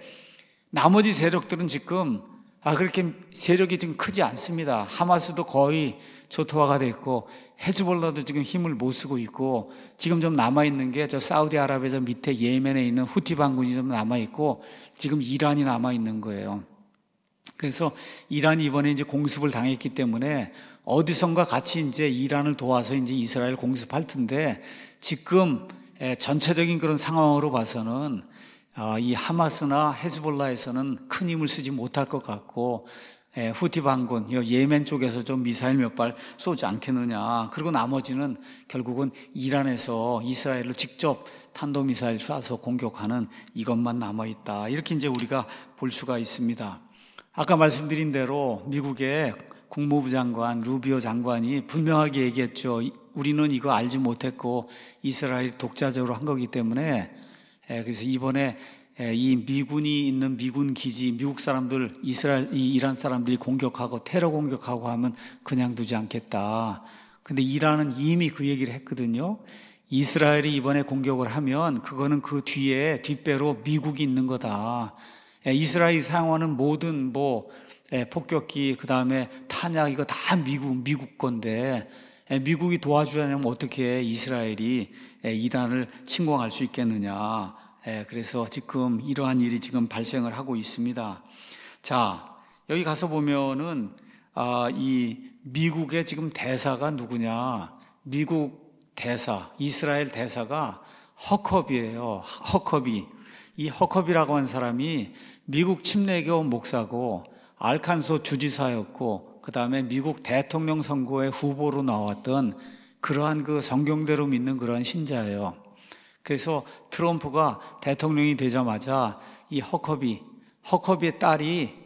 나머지 세력들은 지금 아 그렇게 세력이 지금 크지 않습니다. 하마스도 거의 초토화가 됐고, 헤즈볼라도 지금 힘을 못 쓰고 있고, 지금 좀 남아있는 게 저 사우디아라비아 저 밑에 예멘에 있는 후티 반군이 좀 남아있고, 지금 이란이 남아있는 거예요. 그래서 이란이 이번에 이제 공습을 당했기 때문에 어디선가 같이 이제 이란을 도와서 이제 이스라엘 공습할 텐데, 지금 전체적인 그런 상황으로 봐서는 이 하마스나 헤즈볼라에서는 큰 힘을 쓰지 못할 것 같고, 예, 후티 반군, 예멘 쪽에서 좀 미사일 몇 발 쏘지 않겠느냐. 그리고 나머지는 결국은 이란에서 이스라엘을 직접 탄도미사일 쏴서 공격하는 이것만 남아있다. 이렇게 이제 우리가 볼 수가 있습니다. 아까 말씀드린 대로 미국의 국무부 장관, 루비오 장관이 분명하게 얘기했죠. 우리는 이거 알지 못했고 이스라엘이 독자적으로 한 거기 때문에, 예, 그래서 이번에 이 미군이 있는 미군 기지, 미국 사람들, 이스라엘, 이 이란 사람들이 공격하고 테러 공격하고 하면 그냥 두지 않겠다. 근데 이란은 이미 그 얘기를 했거든요. 이스라엘이 이번에 공격을 하면 그거는 그 뒤에 뒷배로 미국이 있는 거다. 이스라엘이 사용하는 모든 뭐 폭격기, 그 다음에 탄약, 이거 다 미국, 미국 건데 미국이 도와주려면 어떻게 이스라엘이 이란을 침공할 수 있겠느냐. 그래서 지금 이러한 일이 지금 발생을 하고 있습니다. 자, 여기 가서 보면은 아, 이 미국의 지금 대사가 누구냐? 미국 대사, 이스라엘 대사가 허컵이에요. 허컵이. 이 허컵이라고 하는 사람이 미국 침례교 목사고 알칸소 주지사였고, 그 다음에 미국 대통령 선거의 후보로 나왔던 그러한 그 성경대로 믿는 그런 신자예요. 그래서 트럼프가 대통령이 되자마자 이 허컵이, 허컵의 딸이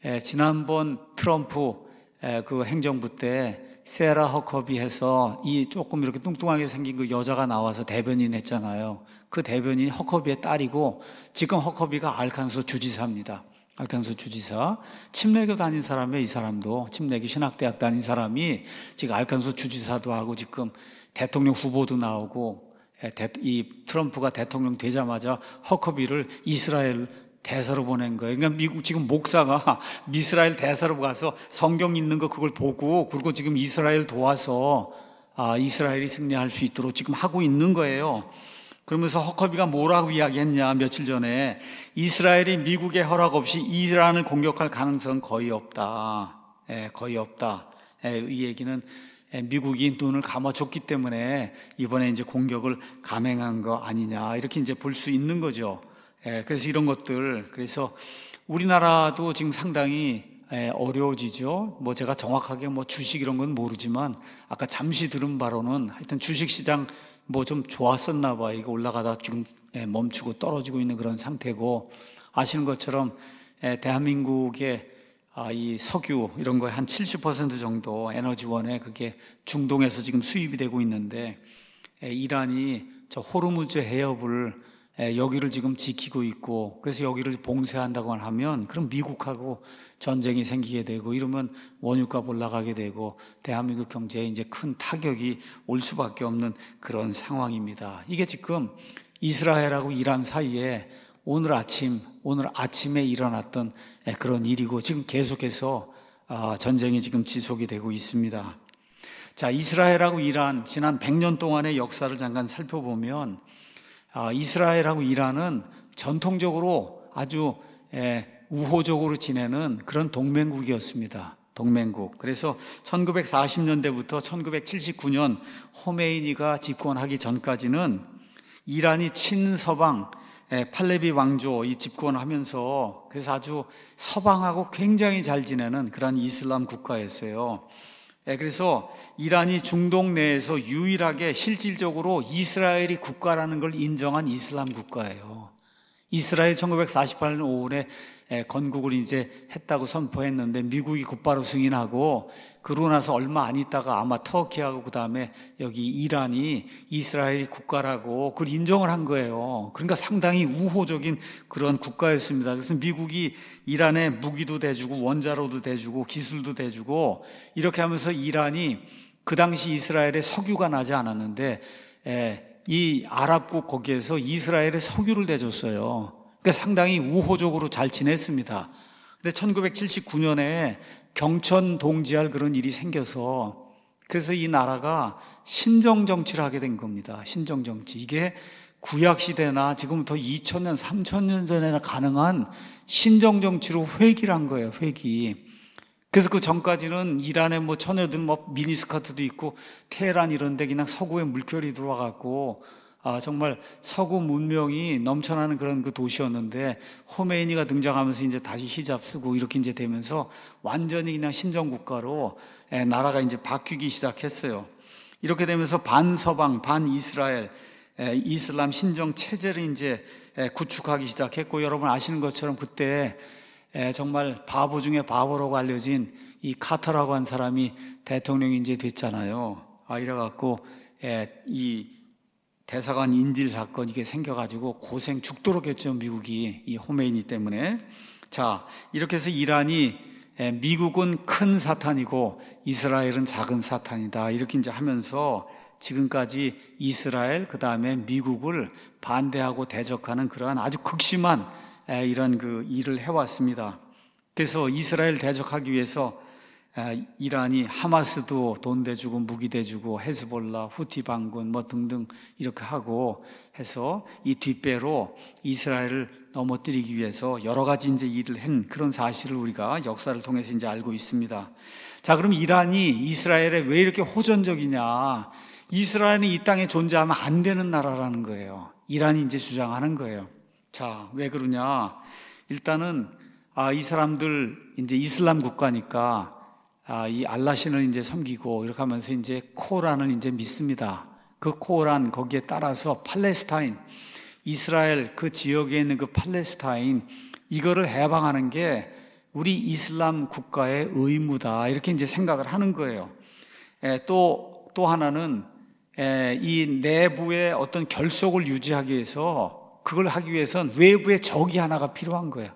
지난번 트럼프 그 행정부 때 세라 허커비 해서 이 조금 이렇게 뚱뚱하게 생긴 그 여자가 나와서 대변인 했잖아요. 그 대변인이 허커비의 딸이고, 지금 허커비가 알칸소 주지사입니다. 알칸소 주지사. 침례교 다닌 사람이에요. 이 사람도 침례교 신학대학 다닌 사람이 지금 알칸소 주지사도 하고 지금 대통령 후보도 나오고, 이 트럼프가 대통령 되자마자 허커비를 이스라엘 대사로 보낸 거예요. 그러니까 미국 지금 목사가 이스라엘 대사로 가서 성경 읽는 거 그걸 보고, 그리고 지금 이스라엘 도와서 아, 이스라엘이 승리할 수 있도록 지금 하고 있는 거예요. 그러면서 허커비가 뭐라고 이야기했냐, 며칠 전에 이스라엘이 미국의 허락 없이 이란을 공격할 가능성은 거의 없다. 예, 거의 없다. 예, 이 얘기는 미국이 눈을 감아줬기 때문에 이번에 이제 공격을 감행한 거 아니냐, 이렇게 이제 볼 수 있는 거죠. 예, 그래서 이런 것들, 그래서 우리나라도 지금 상당히 예, 어려워지죠. 뭐 제가 정확하게 뭐 주식 이런 건 모르지만 아까 잠시 들은 바로는 하여튼 주식 시장 뭐 좀 좋았었나 봐. 이거 올라가다 지금 예, 멈추고 떨어지고 있는 그런 상태고, 아시는 것처럼 예, 대한민국의 아, 이 석유 이런 거에 한 칠십 퍼센트 정도 에너지원에 그게 중동에서 지금 수입이 되고 있는데, 예, 이란이 저 호르무즈 해협을 여기를 지금 지키고 있고, 그래서 여기를 봉쇄한다고 하면 그럼 미국하고 전쟁이 생기게 되고, 이러면 원유값 올라가게 되고 대한민국 경제에 이제 큰 타격이 올 수밖에 없는 그런 상황입니다. 이게 지금 이스라엘하고 이란 사이에 오늘 아침 오늘 아침에 일어났던 그런 일이고, 지금 계속해서 전쟁이 지금 지속이 되고 있습니다. 자, 이스라엘하고 이란 지난 백 년 동안의 역사를 잠깐 살펴보면, 아, 이스라엘하고 이란은 전통적으로 아주 에, 우호적으로 지내는 그런 동맹국이었습니다. 동맹국. 그래서 천구백사십 년대부터 천구백칠십구 년 호메이니가 집권하기 전까지는 이란이 친서방 에, 팔레비 왕조 이 집권하면서 그래서 아주 서방하고 굉장히 잘 지내는 그런 이슬람 국가였어요. 그래서 이란이 중동 내에서 유일하게 실질적으로 이스라엘이 국가라는 걸 인정한 이슬람 국가예요. 이스라엘 천구백사십팔 년 오월에 건국을 이제 했다고 선포했는데 미국이 곧바로 승인하고, 그러고 나서 얼마 안 있다가 아마 터키하고 그 다음에 여기 이란이 이스라엘이 국가라고 그걸 인정을 한 거예요. 그러니까 상당히 우호적인 그런 국가였습니다. 그래서 미국이 이란에 무기도 대주고 원자로도 대주고 기술도 대주고 이렇게 하면서 이란이 그 당시 이스라엘에 석유가 나지 않았는데 이 아랍국 거기에서 이스라엘에 석유를 대줬어요. 그러니까 상당히 우호적으로 잘 지냈습니다. 근데 천구백칠십구 년에 경천 동지할 그런 일이 생겨서, 그래서 이 나라가 신정정치를 하게 된 겁니다. 신정정치. 이게 구약시대나 지금부터 이천 년, 삼천 년 전에나 가능한 신정정치로 회귀를 한 거예요. 회귀. 그래서 그 전까지는 이란에 뭐 처녀들 뭐 미니스커트도 있고 테헤란 이런 데 그냥 서구의 물결이 들어와갖고 아, 정말 서구 문명이 넘쳐나는 그런 그 도시였는데, 호메이니가 등장하면서 이제 다시 히잡 쓰고 이렇게 이제 되면서 완전히 그냥 신정국가로 에, 나라가 이제 바뀌기 시작했어요. 이렇게 되면서 반서방, 반이스라엘, 에, 이슬람 신정 체제를 이제 에, 구축하기 시작했고, 여러분 아시는 것처럼 그때 에, 정말 바보 중에 바보라고 알려진 이 카터라고 한 사람이 대통령이 이제 됐잖아요. 아, 이래갖고 에, 이 대사관 인질 사건 이게 생겨가지고 고생 죽도록 했죠, 미국이 이 호메이니 때문에. 자, 이렇게 해서 이란이 미국은 큰 사탄이고 이스라엘은 작은 사탄이다 이렇게 이제 하면서 지금까지 이스라엘 그 다음에 미국을 반대하고 대적하는 그러한 아주 극심한 이런 그 일을 해왔습니다. 그래서 이스라엘 대적하기 위해서 이란이 하마스도 돈 대주고 무기 대주고 헤즈볼라, 후티 반군 뭐 등등 이렇게 하고 해서 이 뒷배로 이스라엘을 넘어뜨리기 위해서 여러 가지 이제 일을 한 그런 사실을 우리가 역사를 통해서 이제 알고 있습니다. 자, 그럼 이란이 이스라엘에 왜 이렇게 호전적이냐? 이스라엘은 이 땅에 존재하면 안 되는 나라라는 거예요. 이란이 이제 주장하는 거예요. 자, 왜 그러냐? 일단은 아, 이 사람들 이제 이슬람 국가니까 아, 이 알라신을 이제 섬기고 이렇게 하면서 이제 코란을 이제 믿습니다. 그 코란 거기에 따라서 팔레스타인, 이스라엘 그 지역에 있는 그 팔레스타인 이거를 해방하는 게 우리 이슬람 국가의 의무다 이렇게 이제 생각을 하는 거예요. 에, 또, 또 하나는 에, 이 내부의 어떤 결속을 유지하기 위해서 그걸 하기 위해서는 외부의 적이 하나가 필요한 거예요.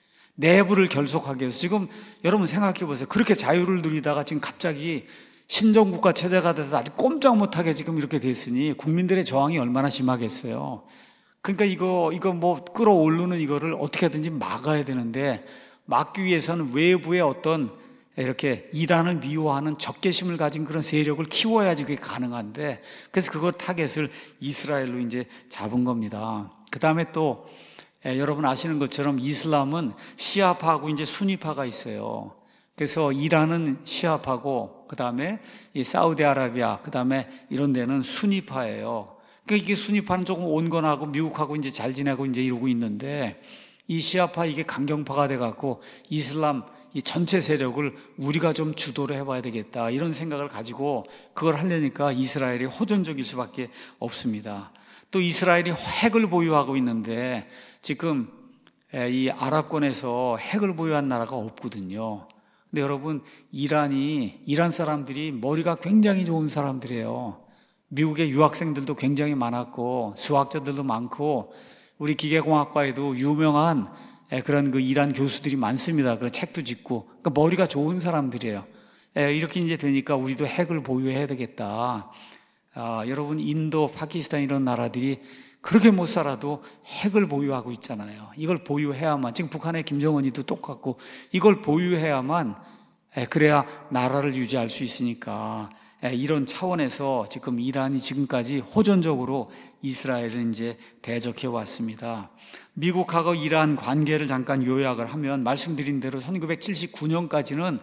내부를 결속하기 위해서. 지금 여러분 생각해 보세요. 그렇게 자유를 누리다가 지금 갑자기 신정국가 체제가 돼서 아주 꼼짝 못하게 지금 이렇게 됐으니 국민들의 저항이 얼마나 심하겠어요. 그러니까 이거 이거 뭐 끌어오르는 이거를 어떻게든지 막아야 되는데 막기 위해서는 외부의 어떤 이렇게 이란을 미워하는 적개심을 가진 그런 세력을 키워야지 그게 가능한데, 그래서 그거 타겟을 이스라엘로 이제 잡은 겁니다. 그 다음에 또 예, 여러분 아시는 것처럼 이슬람은 시아파하고 이제 수니파가 있어요. 그래서 이란은 시아파고 그 다음에 이 사우디아라비아 그 다음에 이런 데는 수니파예요. 그러니까 이게 수니파는 조금 온건하고 미국하고 이제 잘 지내고 이제 이러고 있는데, 이 시아파 이게 강경파가 돼갖고 이슬람 이 전체 세력을 우리가 좀 주도를 해봐야 되겠다 이런 생각을 가지고 그걸 하려니까 이스라엘이 호전적일 수밖에 없습니다. 또 이스라엘이 핵을 보유하고 있는데 지금 이 아랍권에서 핵을 보유한 나라가 없거든요. 근데 여러분 이란이 이란 사람들이 머리가 굉장히 좋은 사람들이에요. 미국의 유학생들도 굉장히 많았고 수학자들도 많고 우리 기계공학과에도 유명한 그런 그 이란 교수들이 많습니다. 그 책도 짓고 그러니까 머리가 좋은 사람들이에요. 이렇게 이제 되니까 우리도 핵을 보유해야 되겠다. 아, 여러분 인도, 파키스탄 이런 나라들이 그렇게 못 살아도 핵을 보유하고 있잖아요. 이걸 보유해야만, 지금 북한의 김정은이도 똑같고 이걸 보유해야만 그래야 나라를 유지할 수 있으니까 이런 차원에서 지금 이란이 지금까지 호전적으로 이스라엘을 이제 대적해 왔습니다. 미국하고 이란 관계를 잠깐 요약을 하면 말씀드린 대로 천구백칠십구 년까지는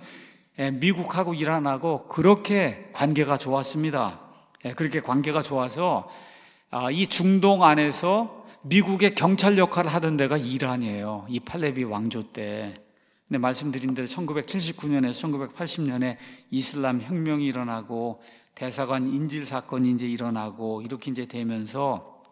미국하고 이란하고 그렇게 관계가 좋았습니다. 그렇게 관계가 좋아서 이 중동 안에서 미국의 경찰 역할을 하던 데가 이란이에요. 이 팔레비 왕조 때. 근데 말씀드린 대로 천구백칠십구 년에서 천구백팔십 년에 이슬람 혁명이 일어나고 대사관 인질 사건이 이제 일어나고 이렇게 이제 되면서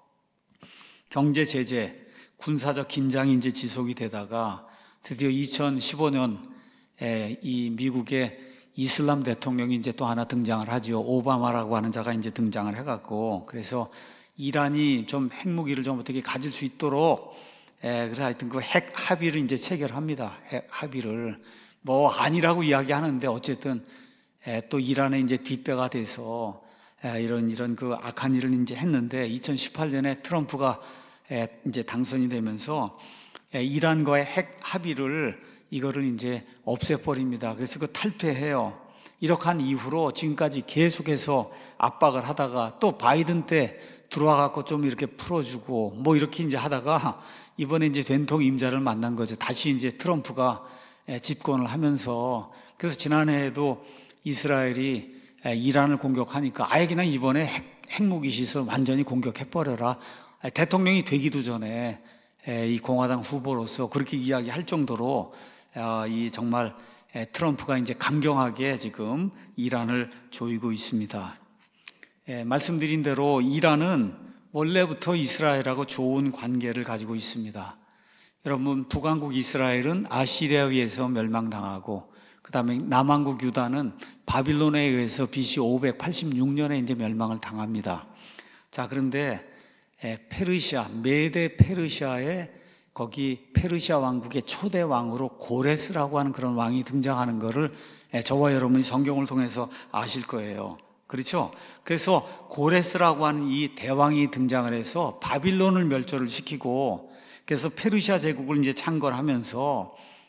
경제 제재, 군사적 긴장이 이제 지속이 되다가 드디어 이천십오 년에 이 미국의 이슬람 대통령이 이제 또 하나 등장을 하죠. 오바마라고 하는 자가 이제 등장을 해갖고 그래서 이란이 좀 핵무기를 좀 어떻게 가질 수 있도록 에, 그래서 하여튼 그 핵 합의를 이제 체결합니다. 핵 합의를. 뭐 아니라고 이야기하는데 어쨌든 에, 또 이란의 이제 뒷배가 돼서 에, 이런, 이런 그 악한 일을 이제 했는데 이천십팔 년에 트럼프가 에, 이제 당선이 되면서 에, 이란과의 핵 합의를 이거를 이제 없애버립니다. 그래서 그 탈퇴해요. 이렇게 한 이후로 지금까지 계속해서 압박을 하다가 또 바이든 때 들어와갖고 좀 이렇게 풀어주고 뭐 이렇게 이제 하다가 이번에 이제 된통 임자를 만난 거죠. 다시 이제 트럼프가 집권을 하면서 그래서 지난해에도 이스라엘이 이란을 공격하니까 아예 그냥 이번에 핵, 핵무기 시설 완전히 공격해버려라. 대통령이 되기도 전에 이 공화당 후보로서 그렇게 이야기할 정도로 이 정말 트럼프가 이제 강경하게 지금 이란을 조이고 있습니다. 예, 말씀드린 대로 이란은 원래부터 이스라엘하고 좋은 관계를 가지고 있습니다. 여러분 북왕국 이스라엘은 아시리아에 의해서 멸망당하고 그 다음에 남왕국 유다는 바빌론에 의해서 비씨 오백팔십육 년에 이제 멸망을 당합니다. 자, 그런데 예, 페르시아, 메데 페르시아의 거기 페르시아 왕국의 초대 왕으로 고레스라고 하는 그런 왕이 등장하는 것을 예, 저와 여러분이 성경을 통해서 아실 거예요. 그렇죠? 그래서 고레스라고 하는 이 대왕이 등장을 해서 바빌론을 멸절을 시키고 그래서 페르시아 제국을 이제 창건하면서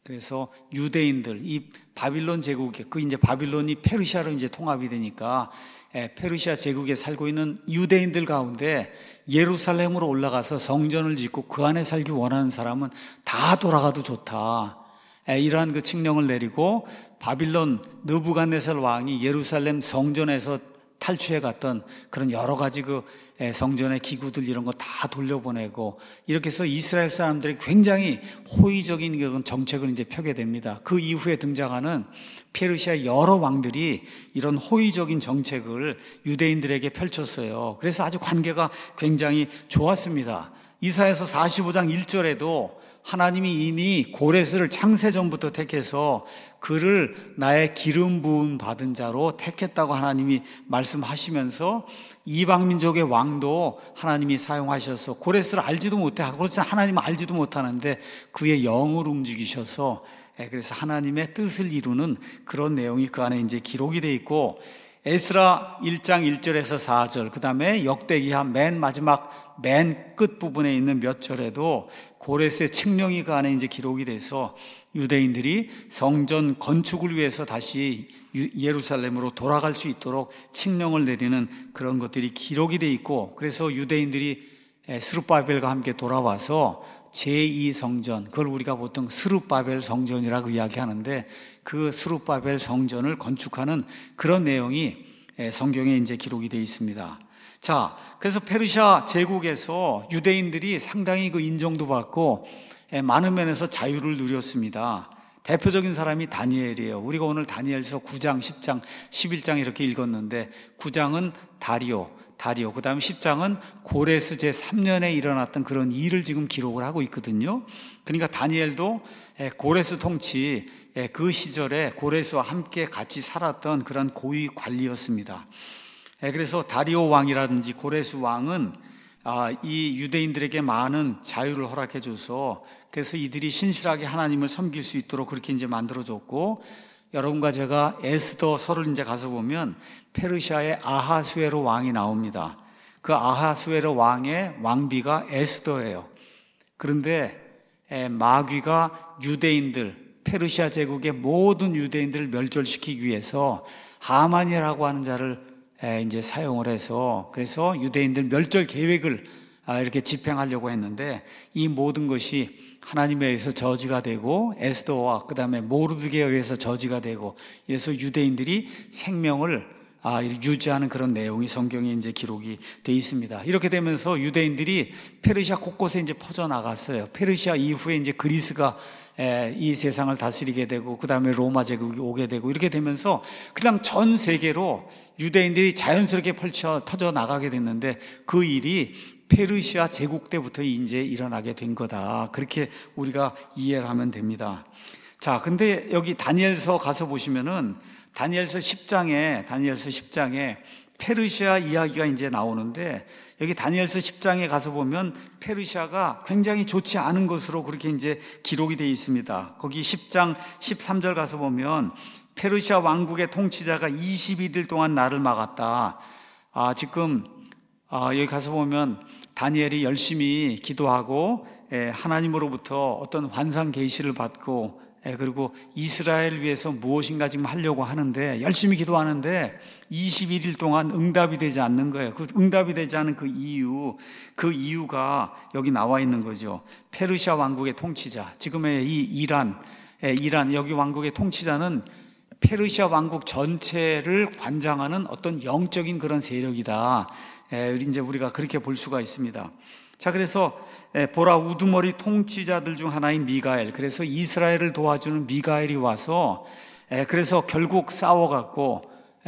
그래서 유대인들, 이 바빌론 제국에, 그 이제 바빌론이 페르시아로 이제 통합이 되니까 페르시아 제국에 살고 있는 유대인들 가운데 예루살렘으로 올라가서 성전을 짓고 그 안에 살기 원하는 사람은 다 돌아가도 좋다. 이러한 그 칙령을 내리고 바빌론 느부갓네살 왕이 예루살렘 성전에서 탈취해 갔던 그런 여러 가지 그 성전의 기구들 이런 거 다 돌려보내고 이렇게 해서 이스라엘 사람들이 굉장히 호의적인 그런 정책을 이제 펴게 됩니다. 그 이후에 등장하는 페르시아 여러 왕들이 이런 호의적인 정책을 유대인들에게 펼쳤어요. 그래서 아주 관계가 굉장히 좋았습니다. 이사야서 사십오 장 일 절에도 하나님이 이미 고레스를 창세전부터 택해서 그를 나의 기름 부음 받은 자로 택했다고 하나님이 말씀하시면서 이방민족의 왕도 하나님이 사용하셔서 고레스를 알지도 못해, 고레스는 하나님을 알지도 못하는데 그의 영을 움직이셔서 그래서 하나님의 뜻을 이루는 그런 내용이 그 안에 이제 기록이 되어 있고, 에스라 일 장 일 절에서 사 절, 그 다음에 역대기하 맨 마지막 맨 끝 부분에 있는 몇 절에도 고레스의 칙령이 그 안에 이제 기록이 돼서 유대인들이 성전 건축을 위해서 다시 예루살렘으로 돌아갈 수 있도록 칙령을 내리는 그런 것들이 기록이 돼 있고, 그래서 유대인들이 스룹바벨과 함께 돌아와서 제이 성전, 그걸 우리가 보통 스룹바벨 성전이라고 이야기하는데 그 스룹바벨 성전을 건축하는 그런 내용이 성경에 이제 기록이 되어 있습니다. 자, 그래서 페르시아 제국에서 유대인들이 상당히 그 인정도 받고 많은 면에서 자유를 누렸습니다. 대표적인 사람이 다니엘이에요. 우리가 오늘 다니엘서 구 장, 십 장, 십일 장 이렇게 읽었는데 구 장은 다리오, 다리오, 그 다음에 십 장은 고레스 제삼 년에 일어났던 그런 일을 지금 기록을 하고 있거든요. 그러니까 다니엘도 고레스 통치 그 시절에 고레스와 함께 같이 살았던 그런 고위 관리였습니다. 그래서 다리오 왕이라든지 고레스 왕은 이 유대인들에게 많은 자유를 허락해줘서 그래서 이들이 신실하게 하나님을 섬길 수 있도록 그렇게 이제 만들어줬고, 여러분과 제가 에스더서를 이제 가서 보면 페르시아의 아하수에로 왕이 나옵니다. 그 아하수에로 왕의 왕비가 에스더예요. 그런데 마귀가 유대인들, 페르시아 제국의 모든 유대인들을 멸절시키기 위해서 하만이라고 하는 자를 이제 사용을 해서 그래서 유대인들 멸절 계획을 이렇게 집행하려고 했는데 이 모든 것이 하나님에 의해서 저지가 되고 에스더와 그 다음에 모르드게에 의해서 저지가 되고, 그래서 유대인들이 생명을 유지하는 그런 내용이 성경에 이제 기록이 되어 있습니다. 이렇게 되면서 유대인들이 페르시아 곳곳에 이제 퍼져 나갔어요. 페르시아 이후에 이제 그리스가 이 세상을 다스리게 되고 그 다음에 로마 제국이 오게 되고 이렇게 되면서 그냥 전 세계로 유대인들이 자연스럽게 펼쳐 퍼져 나가게 됐는데 그 일이 페르시아 제국 때부터 이제 일어나게 된 거다. 그렇게 우리가 이해를 하면 됩니다. 자, 근데 여기 다니엘서 가서 보시면은 다니엘서 십 장에 다니엘서 십 장에 페르시아 이야기가 이제 나오는데 여기 다니엘서 십 장에 가서 보면 페르시아가 굉장히 좋지 않은 것으로 그렇게 이제 기록이 되어 있습니다. 거기 십 장 십삼 절 가서 보면 페르시아 왕국의 통치자가 이십일 일 동안 나를 막았다. 아, 지금 아, 여기 가서 보면 다니엘이 열심히 기도하고 에, 하나님으로부터 어떤 환상 계시를 받고 에, 그리고 이스라엘을 위해서 무엇인가 지금 하려고 하는데 열심히 기도하는데 이십일 일 동안 응답이 되지 않는 거예요. 그 응답이 되지 않은 그 이유, 그 이유가 여기 나와 있는 거죠. 페르시아 왕국의 통치자, 지금의 이 이란, 에, 이란 여기 왕국의 통치자는 페르시아 왕국 전체를 관장하는 어떤 영적인 그런 세력이다. 에, 이제 우리가 그렇게 볼 수가 있습니다. 자, 그래서 보라 우두머리 통치자들 중 하나인 미가엘, 그래서 이스라엘을 도와주는 미가엘이 와서 그래서 결국 싸워갖고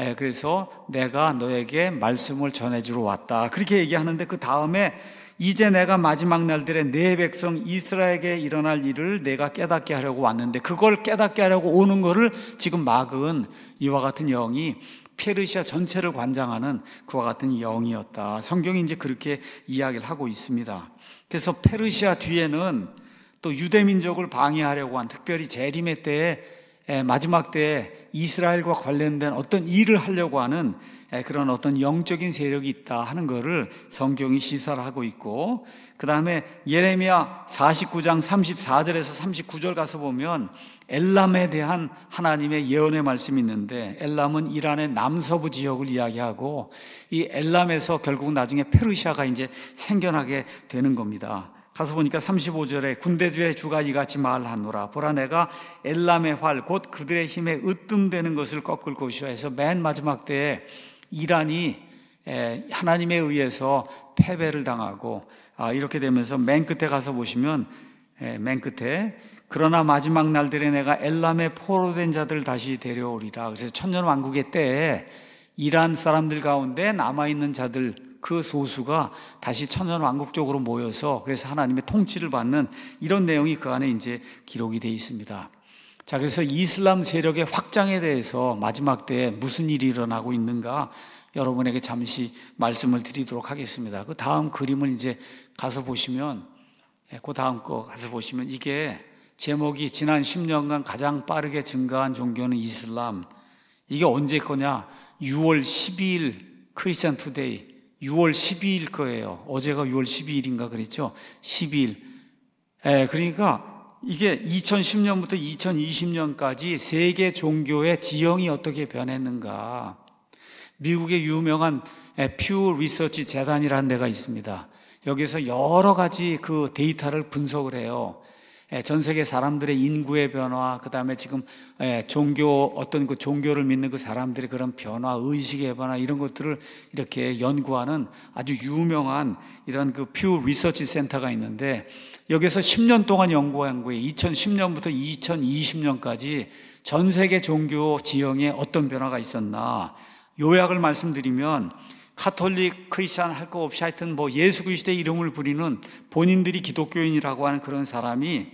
그래서 내가 너에게 말씀을 전해주러 왔다. 그렇게 얘기하는데 그 다음에 이제 내가 마지막 날들에 내 백성 이스라엘에게 일어날 일을 내가 깨닫게 하려고 왔는데 그걸 깨닫게 하려고 오는 거를 지금 막은 이와 같은 영이 페르시아 전체를 관장하는 그와 같은 영이었다. 성경이 이제 그렇게 이야기를 하고 있습니다. 그래서 페르시아 뒤에는 또 유대민족을 방해하려고 한, 특별히 재림의 때에 마지막 때에 이스라엘과 관련된 어떤 일을 하려고 하는 그런 어떤 영적인 세력이 있다 하는 것을 성경이 시사를 하고 있고, 그 다음에 예레미야 사십구 장 삼십사 절에서 삼십구 절 가서 보면 엘람에 대한 하나님의 예언의 말씀이 있는데, 엘람은 이란의 남서부 지역을 이야기하고, 이 엘람에서 결국 나중에 페르시아가 이제 생겨나게 되는 겁니다. 가서 보니까 삼십오 절에 군대들의 주가 이같이 말하노라. 보라, 내가 엘람의 활 곧 그들의 힘에 으뜸되는 것을 꺾을 것이요 해서 맨 마지막 때에 이란이 하나님에 의해서 패배를 당하고, 이렇게 되면서 맨 끝에 가서 보시면 맨 끝에 그러나 마지막 날들에 내가 엘람의 포로된 자들 다시 데려오리라. 그래서 천년왕국의 때에 이란 사람들 가운데 남아있는 자들 그 소수가 다시 천년왕국 쪽으로 모여서 그래서 하나님의 통치를 받는 이런 내용이 그 안에 이제 기록이 되어 있습니다. 자, 그래서 이슬람 세력의 확장에 대해서 마지막 때에 무슨 일이 일어나고 있는가 여러분에게 잠시 말씀을 드리도록 하겠습니다. 그 다음 그림을 이제 가서 보시면, 그 다음 거 가서 보시면 이게 제목이 지난 십 년간 가장 빠르게 증가한 종교는 이슬람. 이게 언제 거냐? 유월 십이일 크리스찬 투데이 유월 십이일 거예요. 어제가 유월 십이일인가 그랬죠? 십이일. 예, 그러니까 이게 이천십 년부터 이천이십 년까지 세계 종교의 지형이 어떻게 변했는가. 미국의 유명한 퓨 리서치 재단이라는 데가 있습니다. 여기서 여러 가지 그 데이터를 분석을 해요. 전 세계 사람들의 인구의 변화, 그 다음에 지금 종교, 어떤 그 종교를 믿는 그 사람들의 그런 변화, 의식의 변화, 이런 것들을 이렇게 연구하는 아주 유명한 이런 그 퓨 리서치 센터가 있는데, 여기서 십 년 동안 연구한 거예요. 이천십 년부터 이천이십 년까지 전 세계 종교 지형에 어떤 변화가 있었나. 요약을 말씀드리면, 카톨릭, 크리스찬 할 거 없이 하여튼 뭐 예수 그리스도의 이름을 부리는 본인들이 기독교인이라고 하는 그런 사람이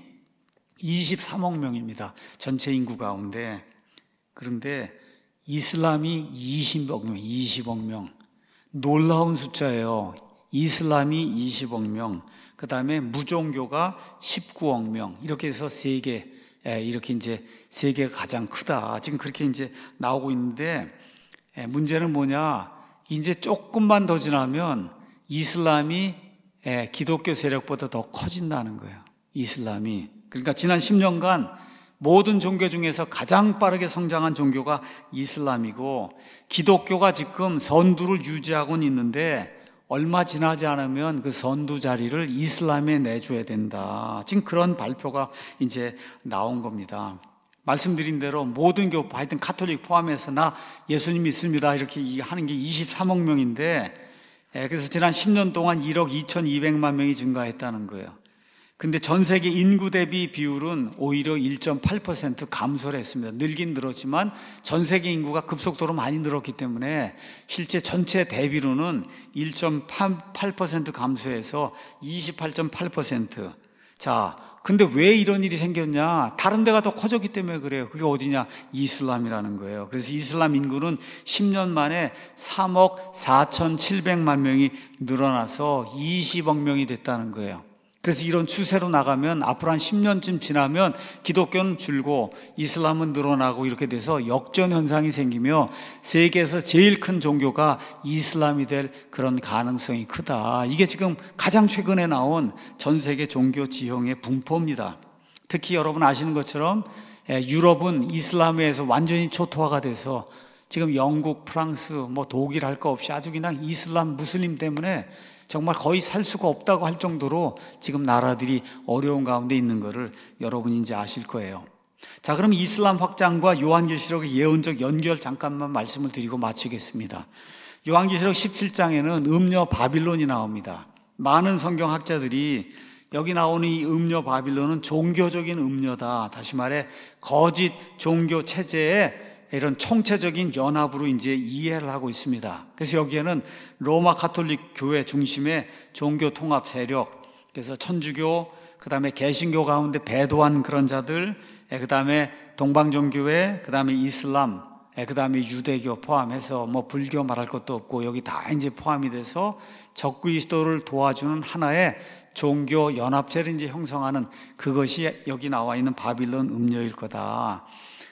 이십삼억 명입니다. 전체 인구 가운데. 그런데 이슬람이 이십억 명, 이십억 명. 놀라운 숫자예요. 이슬람이 이십억 명. 그 다음에 무종교가 십구억 명. 이렇게 해서 세계, 이렇게 이제 세계가 가장 크다. 지금 그렇게 이제 나오고 있는데, 문제는 뭐냐? 이제 조금만 더 지나면 이슬람이 기독교 세력보다 더 커진다는 거예요. 이슬람이. 그러니까 지난 십 년간 모든 종교 중에서 가장 빠르게 성장한 종교가 이슬람이고, 기독교가 지금 선두를 유지하고는 있는데 얼마 지나지 않으면 그 선두 자리를 이슬람에 내줘야 된다. 지금 그런 발표가 이제 나온 겁니다. 말씀드린 대로 모든 교파, 하여튼 카톨릭 포함해서 나 예수님 믿습니다 이렇게 하는 게 이십삼억 명인데, 그래서 지난 십 년 동안 일억 이천이백만 명이 증가했다는 거예요. 근데 전 세계 인구 대비 비율은 오히려 일 점 팔 퍼센트 감소를 했습니다. 늘긴 늘었지만 전 세계 인구가 급속도로 많이 늘었기 때문에 실제 전체 대비로는 일 점 팔 퍼센트 감소해서 이십팔 점 팔 퍼센트. 자, 근데 왜 이런 일이 생겼냐? 다른 데가 더 커졌기 때문에 그래요. 그게 어디냐? 이슬람이라는 거예요. 그래서 이슬람 인구는 십 년 만에 삼억 사천칠백만 명이 늘어나서 이십억 명이 됐다는 거예요. 그래서 이런 추세로 나가면 앞으로 한 십 년쯤 지나면 기독교는 줄고 이슬람은 늘어나고 이렇게 돼서 역전 현상이 생기며 세계에서 제일 큰 종교가 이슬람이 될 그런 가능성이 크다. 이게 지금 가장 최근에 나온 전 세계 종교 지형의 분포입니다. 특히 여러분 아시는 것처럼 유럽은 이슬람에서 완전히 초토화가 돼서 지금 영국, 프랑스, 뭐 독일 할 거 없이 아주 그냥 이슬람, 무슬림 때문에 정말 거의 살 수가 없다고 할 정도로 지금 나라들이 어려운 가운데 있는 것을 여러분이 이제 아실 거예요. 자, 그럼 이슬람 확장과 요한계시록의 예언적 연결 잠깐만 말씀을 드리고 마치겠습니다. 요한계시록 십칠 장에는 음녀 바빌론이 나옵니다. 많은 성경학자들이 여기 나오는 이 음녀 바빌론은 종교적인 음녀다. 다시 말해 거짓 종교 체제에 이런 총체적인 연합으로 이제 이해를 하고 있습니다. 그래서 여기에는 로마 가톨릭 교회 중심의 종교 통합 세력, 그래서 천주교, 그 다음에 개신교 가운데 배도한 그런 자들, 그 다음에 동방종교회, 그 다음에 이슬람, 그 다음에 유대교 포함해서 뭐 불교 말할 것도 없고 여기 다 이제 포함이 돼서 적그리스도를 도와주는 하나의 종교 연합체를 이제 형성하는 그것이 여기 나와 있는 바빌론 음녀일 거다.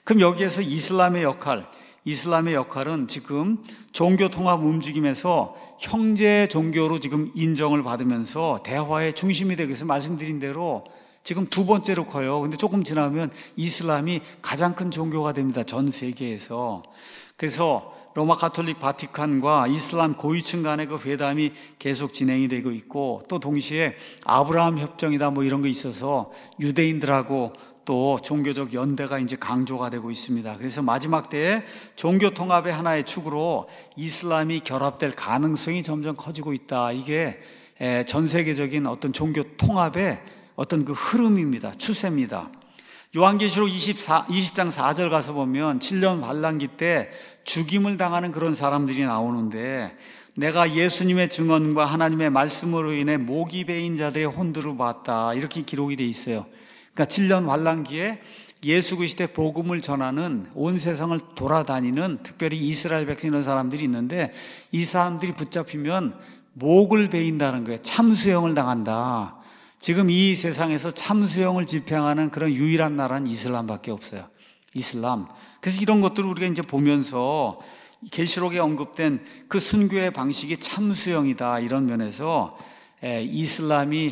그럼 여기에서 이슬람의 역할, 이슬람의 역할은 지금 종교 통합 움직임에서 형제 종교로 지금 인정을 받으면서 대화의 중심이 되기 위해서 말씀드린 대로 지금 두 번째로 커요. 근데 조금 지나면 이슬람이 가장 큰 종교가 됩니다. 전 세계에서. 그래서 로마 가톨릭 바티칸과 이슬람 고위층 간의 그 회담이 계속 진행이 되고 있고, 또 동시에 아브라함 협정이다 뭐 이런 거 있어서 유대인들하고 또 종교적 연대가 이제 강조가 되고 있습니다. 그래서 마지막 때에 종교 통합의 하나의 축으로 이슬람이 결합될 가능성이 점점 커지고 있다. 이게 전 세계적인 어떤 종교 통합의 어떤 그 흐름입니다. 추세입니다. 요한계시록 이십사, 이십 장 사 절 가서 보면 칠 년 환란기 때 죽임을 당하는 그런 사람들이 나오는데, 내가 예수님의 증언과 하나님의 말씀으로 인해 목이 베인 자들의 혼들을 봤다, 이렇게 기록이 돼 있어요. 그러니까 칠 년 환란기에 예수 그리스도의 복음을 전하는 온 세상을 돌아다니는 특별히 이스라엘 백성 이런 사람들이 있는데, 이 사람들이 붙잡히면 목을 베인다는 거예요. 참수형을 당한다. 지금 이 세상에서 참수형을 집행하는 그런 유일한 나라는 이슬람밖에 없어요. 이슬람. 그래서 이런 것들을 우리가 이제 보면서 계시록에 언급된 그 순교의 방식이 참수형이다, 이런 면에서 이슬람이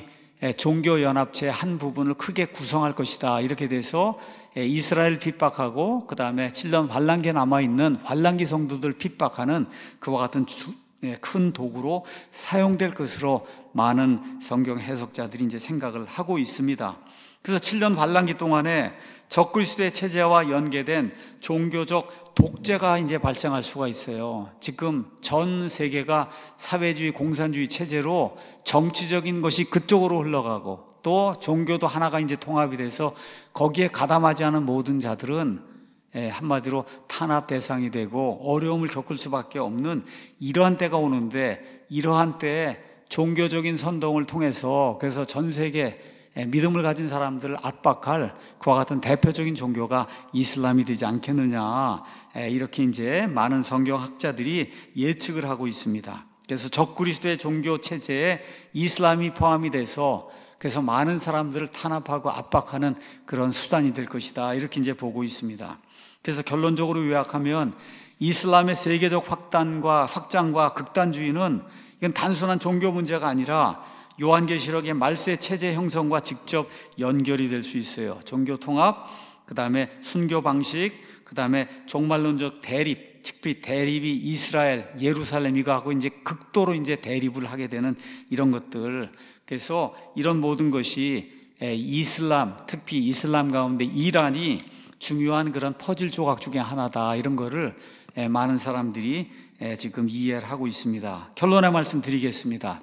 종교연합체의 한 부분을 크게 구성할 것이다, 이렇게 돼서 이스라엘 핍박하고 그 다음에 칠 년 환란기에 남아있는 환란기 성도들 핍박하는 그와 같은 큰 도구로 사용될 것으로 많은 성경 해석자들이 이제 생각을 하고 있습니다. 그래서 칠 년 환란기 동안에 적그리스도의 체제와 연계된 종교적 독재가 이제 발생할 수가 있어요. 지금 전 세계가 사회주의, 공산주의 체제로 정치적인 것이 그쪽으로 흘러가고, 또 종교도 하나가 이제 통합이 돼서 거기에 가담하지 않은 모든 자들은 한마디로 탄압 대상이 되고 어려움을 겪을 수밖에 없는 이러한 때가 오는데, 이러한 때에 종교적인 선동을 통해서 그래서 전 세계 믿음을 가진 사람들을 압박할 그와 같은 대표적인 종교가 이슬람이 되지 않겠느냐, 이렇게 이제 많은 성경학자들이 예측을 하고 있습니다. 그래서 적그리스도의 종교 체제에 이슬람이 포함이 돼서 그래서 많은 사람들을 탄압하고 압박하는 그런 수단이 될 것이다, 이렇게 이제 보고 있습니다. 그래서 결론적으로 요약하면 이슬람의 세계적 확단과 확장과 극단주의는 이건 단순한 종교 문제가 아니라 요한계시록의 말세 체제 형성과 직접 연결이 될 수 있어요. 종교 통합, 그 다음에 순교 방식, 그 다음에 종말론적 대립, 특히 대립이 이스라엘, 예루살렘 이거 하고 이제 극도로 이제 대립을 하게 되는 이런 것들. 그래서 이런 모든 것이 이슬람, 특히 이슬람 가운데 이란이 중요한 그런 퍼즐 조각 중에 하나다, 이런 거를 많은 사람들이 지금 이해를 하고 있습니다. 결론의 말씀 드리겠습니다.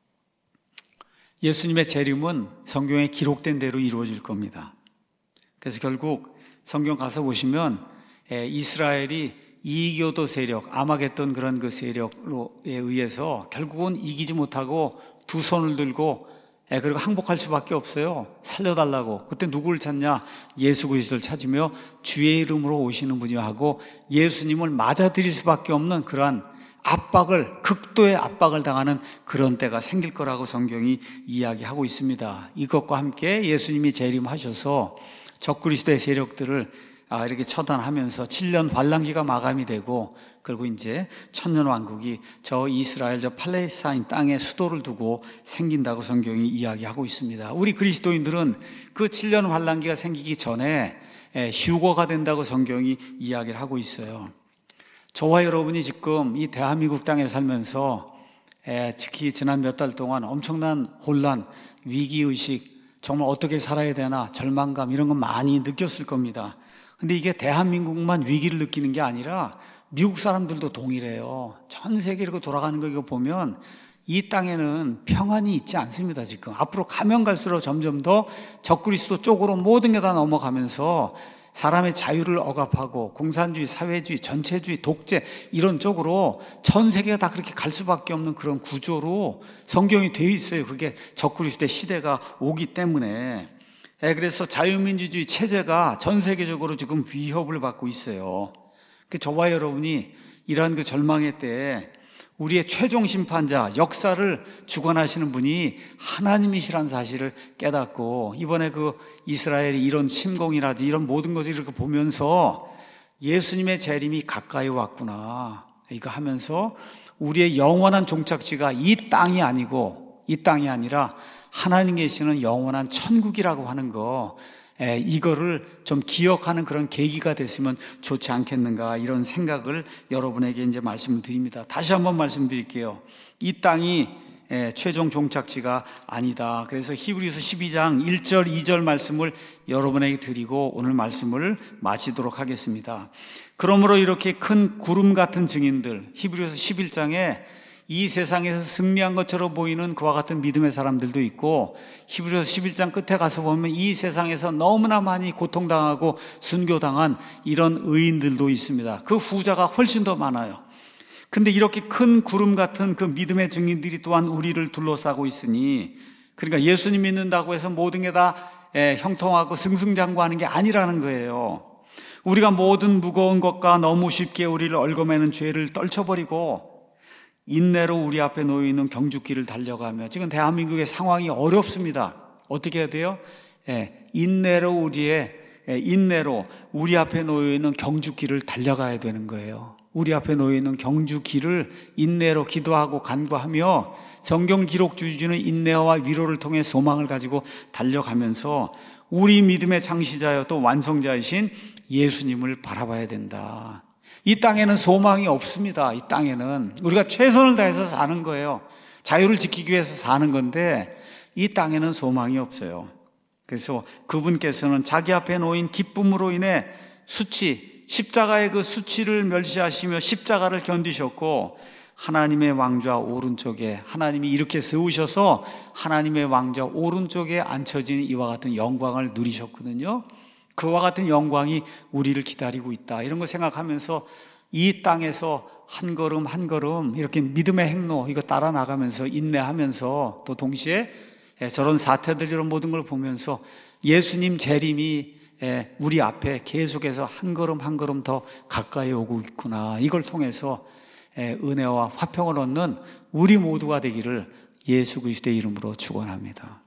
예수님의 재림은 성경에 기록된 대로 이루어질 겁니다. 그래서 결국 성경 가서 보시면 이스라엘이 이교도 세력, 아마겟돈 그런 그 세력에 의해서 결국은 이기지 못하고 두 손을 들고 그리고 항복할 수밖에 없어요. 살려달라고. 그때 누구를 찾냐? 예수 그리스도를 찾으며 주의 이름으로 오시는 분이요 하고 예수님을 맞아들일 수밖에 없는 그러한 압박을, 극도의 압박을 당하는 그런 때가 생길 거라고 성경이 이야기하고 있습니다. 이것과 함께 예수님이 재림하셔서 적그리스도의 세력들을 이렇게 처단하면서 칠 년 환란기가 마감이 되고, 그리고 이제 천년 왕국이 저 이스라엘, 저 팔레스타인 땅에 수도를 두고 생긴다고 성경이 이야기하고 있습니다. 우리 그리스도인들은 그 칠 년 환란기가 생기기 전에 휴거가 된다고 성경이 이야기를 하고 있어요. 저와 여러분이 지금 이 대한민국 땅에 살면서 특히 지난 몇 달 동안 엄청난 혼란, 위기의식, 정말 어떻게 살아야 되나, 절망감 이런 건 많이 느꼈을 겁니다. 근데 이게 대한민국만 위기를 느끼는 게 아니라 미국 사람들도 동일해요. 전 세계로 돌아가는 거 이거 보면 이 땅에는 평안이 있지 않습니다. 지금 앞으로 가면 갈수록 점점 더 적그리스도 쪽으로 모든 게 다 넘어가면서 사람의 자유를 억압하고 공산주의, 사회주의, 전체주의, 독재 이런 쪽으로 전 세계가 다 그렇게 갈 수밖에 없는 그런 구조로 성경이 되어 있어요. 그게 적그리스도의 시대가 오기 때문에. 그래서 자유민주주의 체제가 전 세계적으로 지금 위협을 받고 있어요. 그 저와 여러분이 이러한 그 절망의 때에 우리의 최종 심판자, 역사를 주관하시는 분이 하나님이시란 사실을 깨닫고, 이번에 그 이스라엘이 이런 침공이라든지 이런 모든 것을 이렇게 보면서 예수님의 재림이 가까이 왔구나, 이거 하면서 우리의 영원한 종착지가 이 땅이 아니고, 이 땅이 아니라 하나님 계시는 영원한 천국이라고 하는 거, 에, 이거를 좀 기억하는 그런 계기가 됐으면 좋지 않겠는가, 이런 생각을 여러분에게 이제 말씀을 드립니다. 다시 한번 말씀드릴게요. 이 땅이 에, 최종 종착지가 아니다. 그래서 히브리서 십이 장 일 절 이 절 말씀을 여러분에게 드리고 오늘 말씀을 마치도록 하겠습니다. 그러므로 이렇게 큰 구름 같은 증인들, 히브리서 십일 장에 이 세상에서 승리한 것처럼 보이는 그와 같은 믿음의 사람들도 있고, 히브리서 십일 장 끝에 가서 보면 이 세상에서 너무나 많이 고통당하고 순교당한 이런 의인들도 있습니다. 그 후자가 훨씬 더 많아요. 근데 이렇게 큰 구름 같은 그 믿음의 증인들이 또한 우리를 둘러싸고 있으니, 그러니까 예수님 믿는다고 해서 모든 게 다 형통하고 승승장구하는 게 아니라는 거예요. 우리가 모든 무거운 것과 너무 쉽게 우리를 얽어매는 죄를 떨쳐버리고 인내로 우리 앞에 놓여있는 경주길을 달려가며, 지금 대한민국의 상황이 어렵습니다. 어떻게 해야 돼요? 예, 인내로 우리의 예, 인내로 우리 앞에 놓여있는 경주길을 달려가야 되는 거예요. 우리 앞에 놓여있는 경주길을 인내로 기도하고 간구하며 성경 기록 주주는 인내와 위로를 통해 소망을 가지고 달려가면서 우리 믿음의 창시자여 또 완성자이신 예수님을 바라봐야 된다. 이 땅에는 소망이 없습니다. 이 땅에는 우리가 최선을 다해서 사는 거예요. 자유를 지키기 위해서 사는 건데 이 땅에는 소망이 없어요. 그래서 그분께서는 자기 앞에 놓인 기쁨으로 인해 수치, 십자가의 그 수치를 멸시하시며 십자가를 견디셨고, 하나님의 왕좌 오른쪽에 하나님이 이렇게 세우셔서 하나님의 왕좌 오른쪽에 앉혀진 이와 같은 영광을 누리셨거든요. 그와 같은 영광이 우리를 기다리고 있다, 이런 거 생각하면서 이 땅에서 한 걸음 한 걸음 이렇게 믿음의 행로 이거 따라 나가면서 인내하면서, 또 동시에 저런 사태들 이런 모든 걸 보면서 예수님 재림이 우리 앞에 계속해서 한 걸음 한 걸음 더 가까이 오고 있구나, 이걸 통해서 은혜와 화평을 얻는 우리 모두가 되기를 예수 그리스도의 이름으로 축원합니다.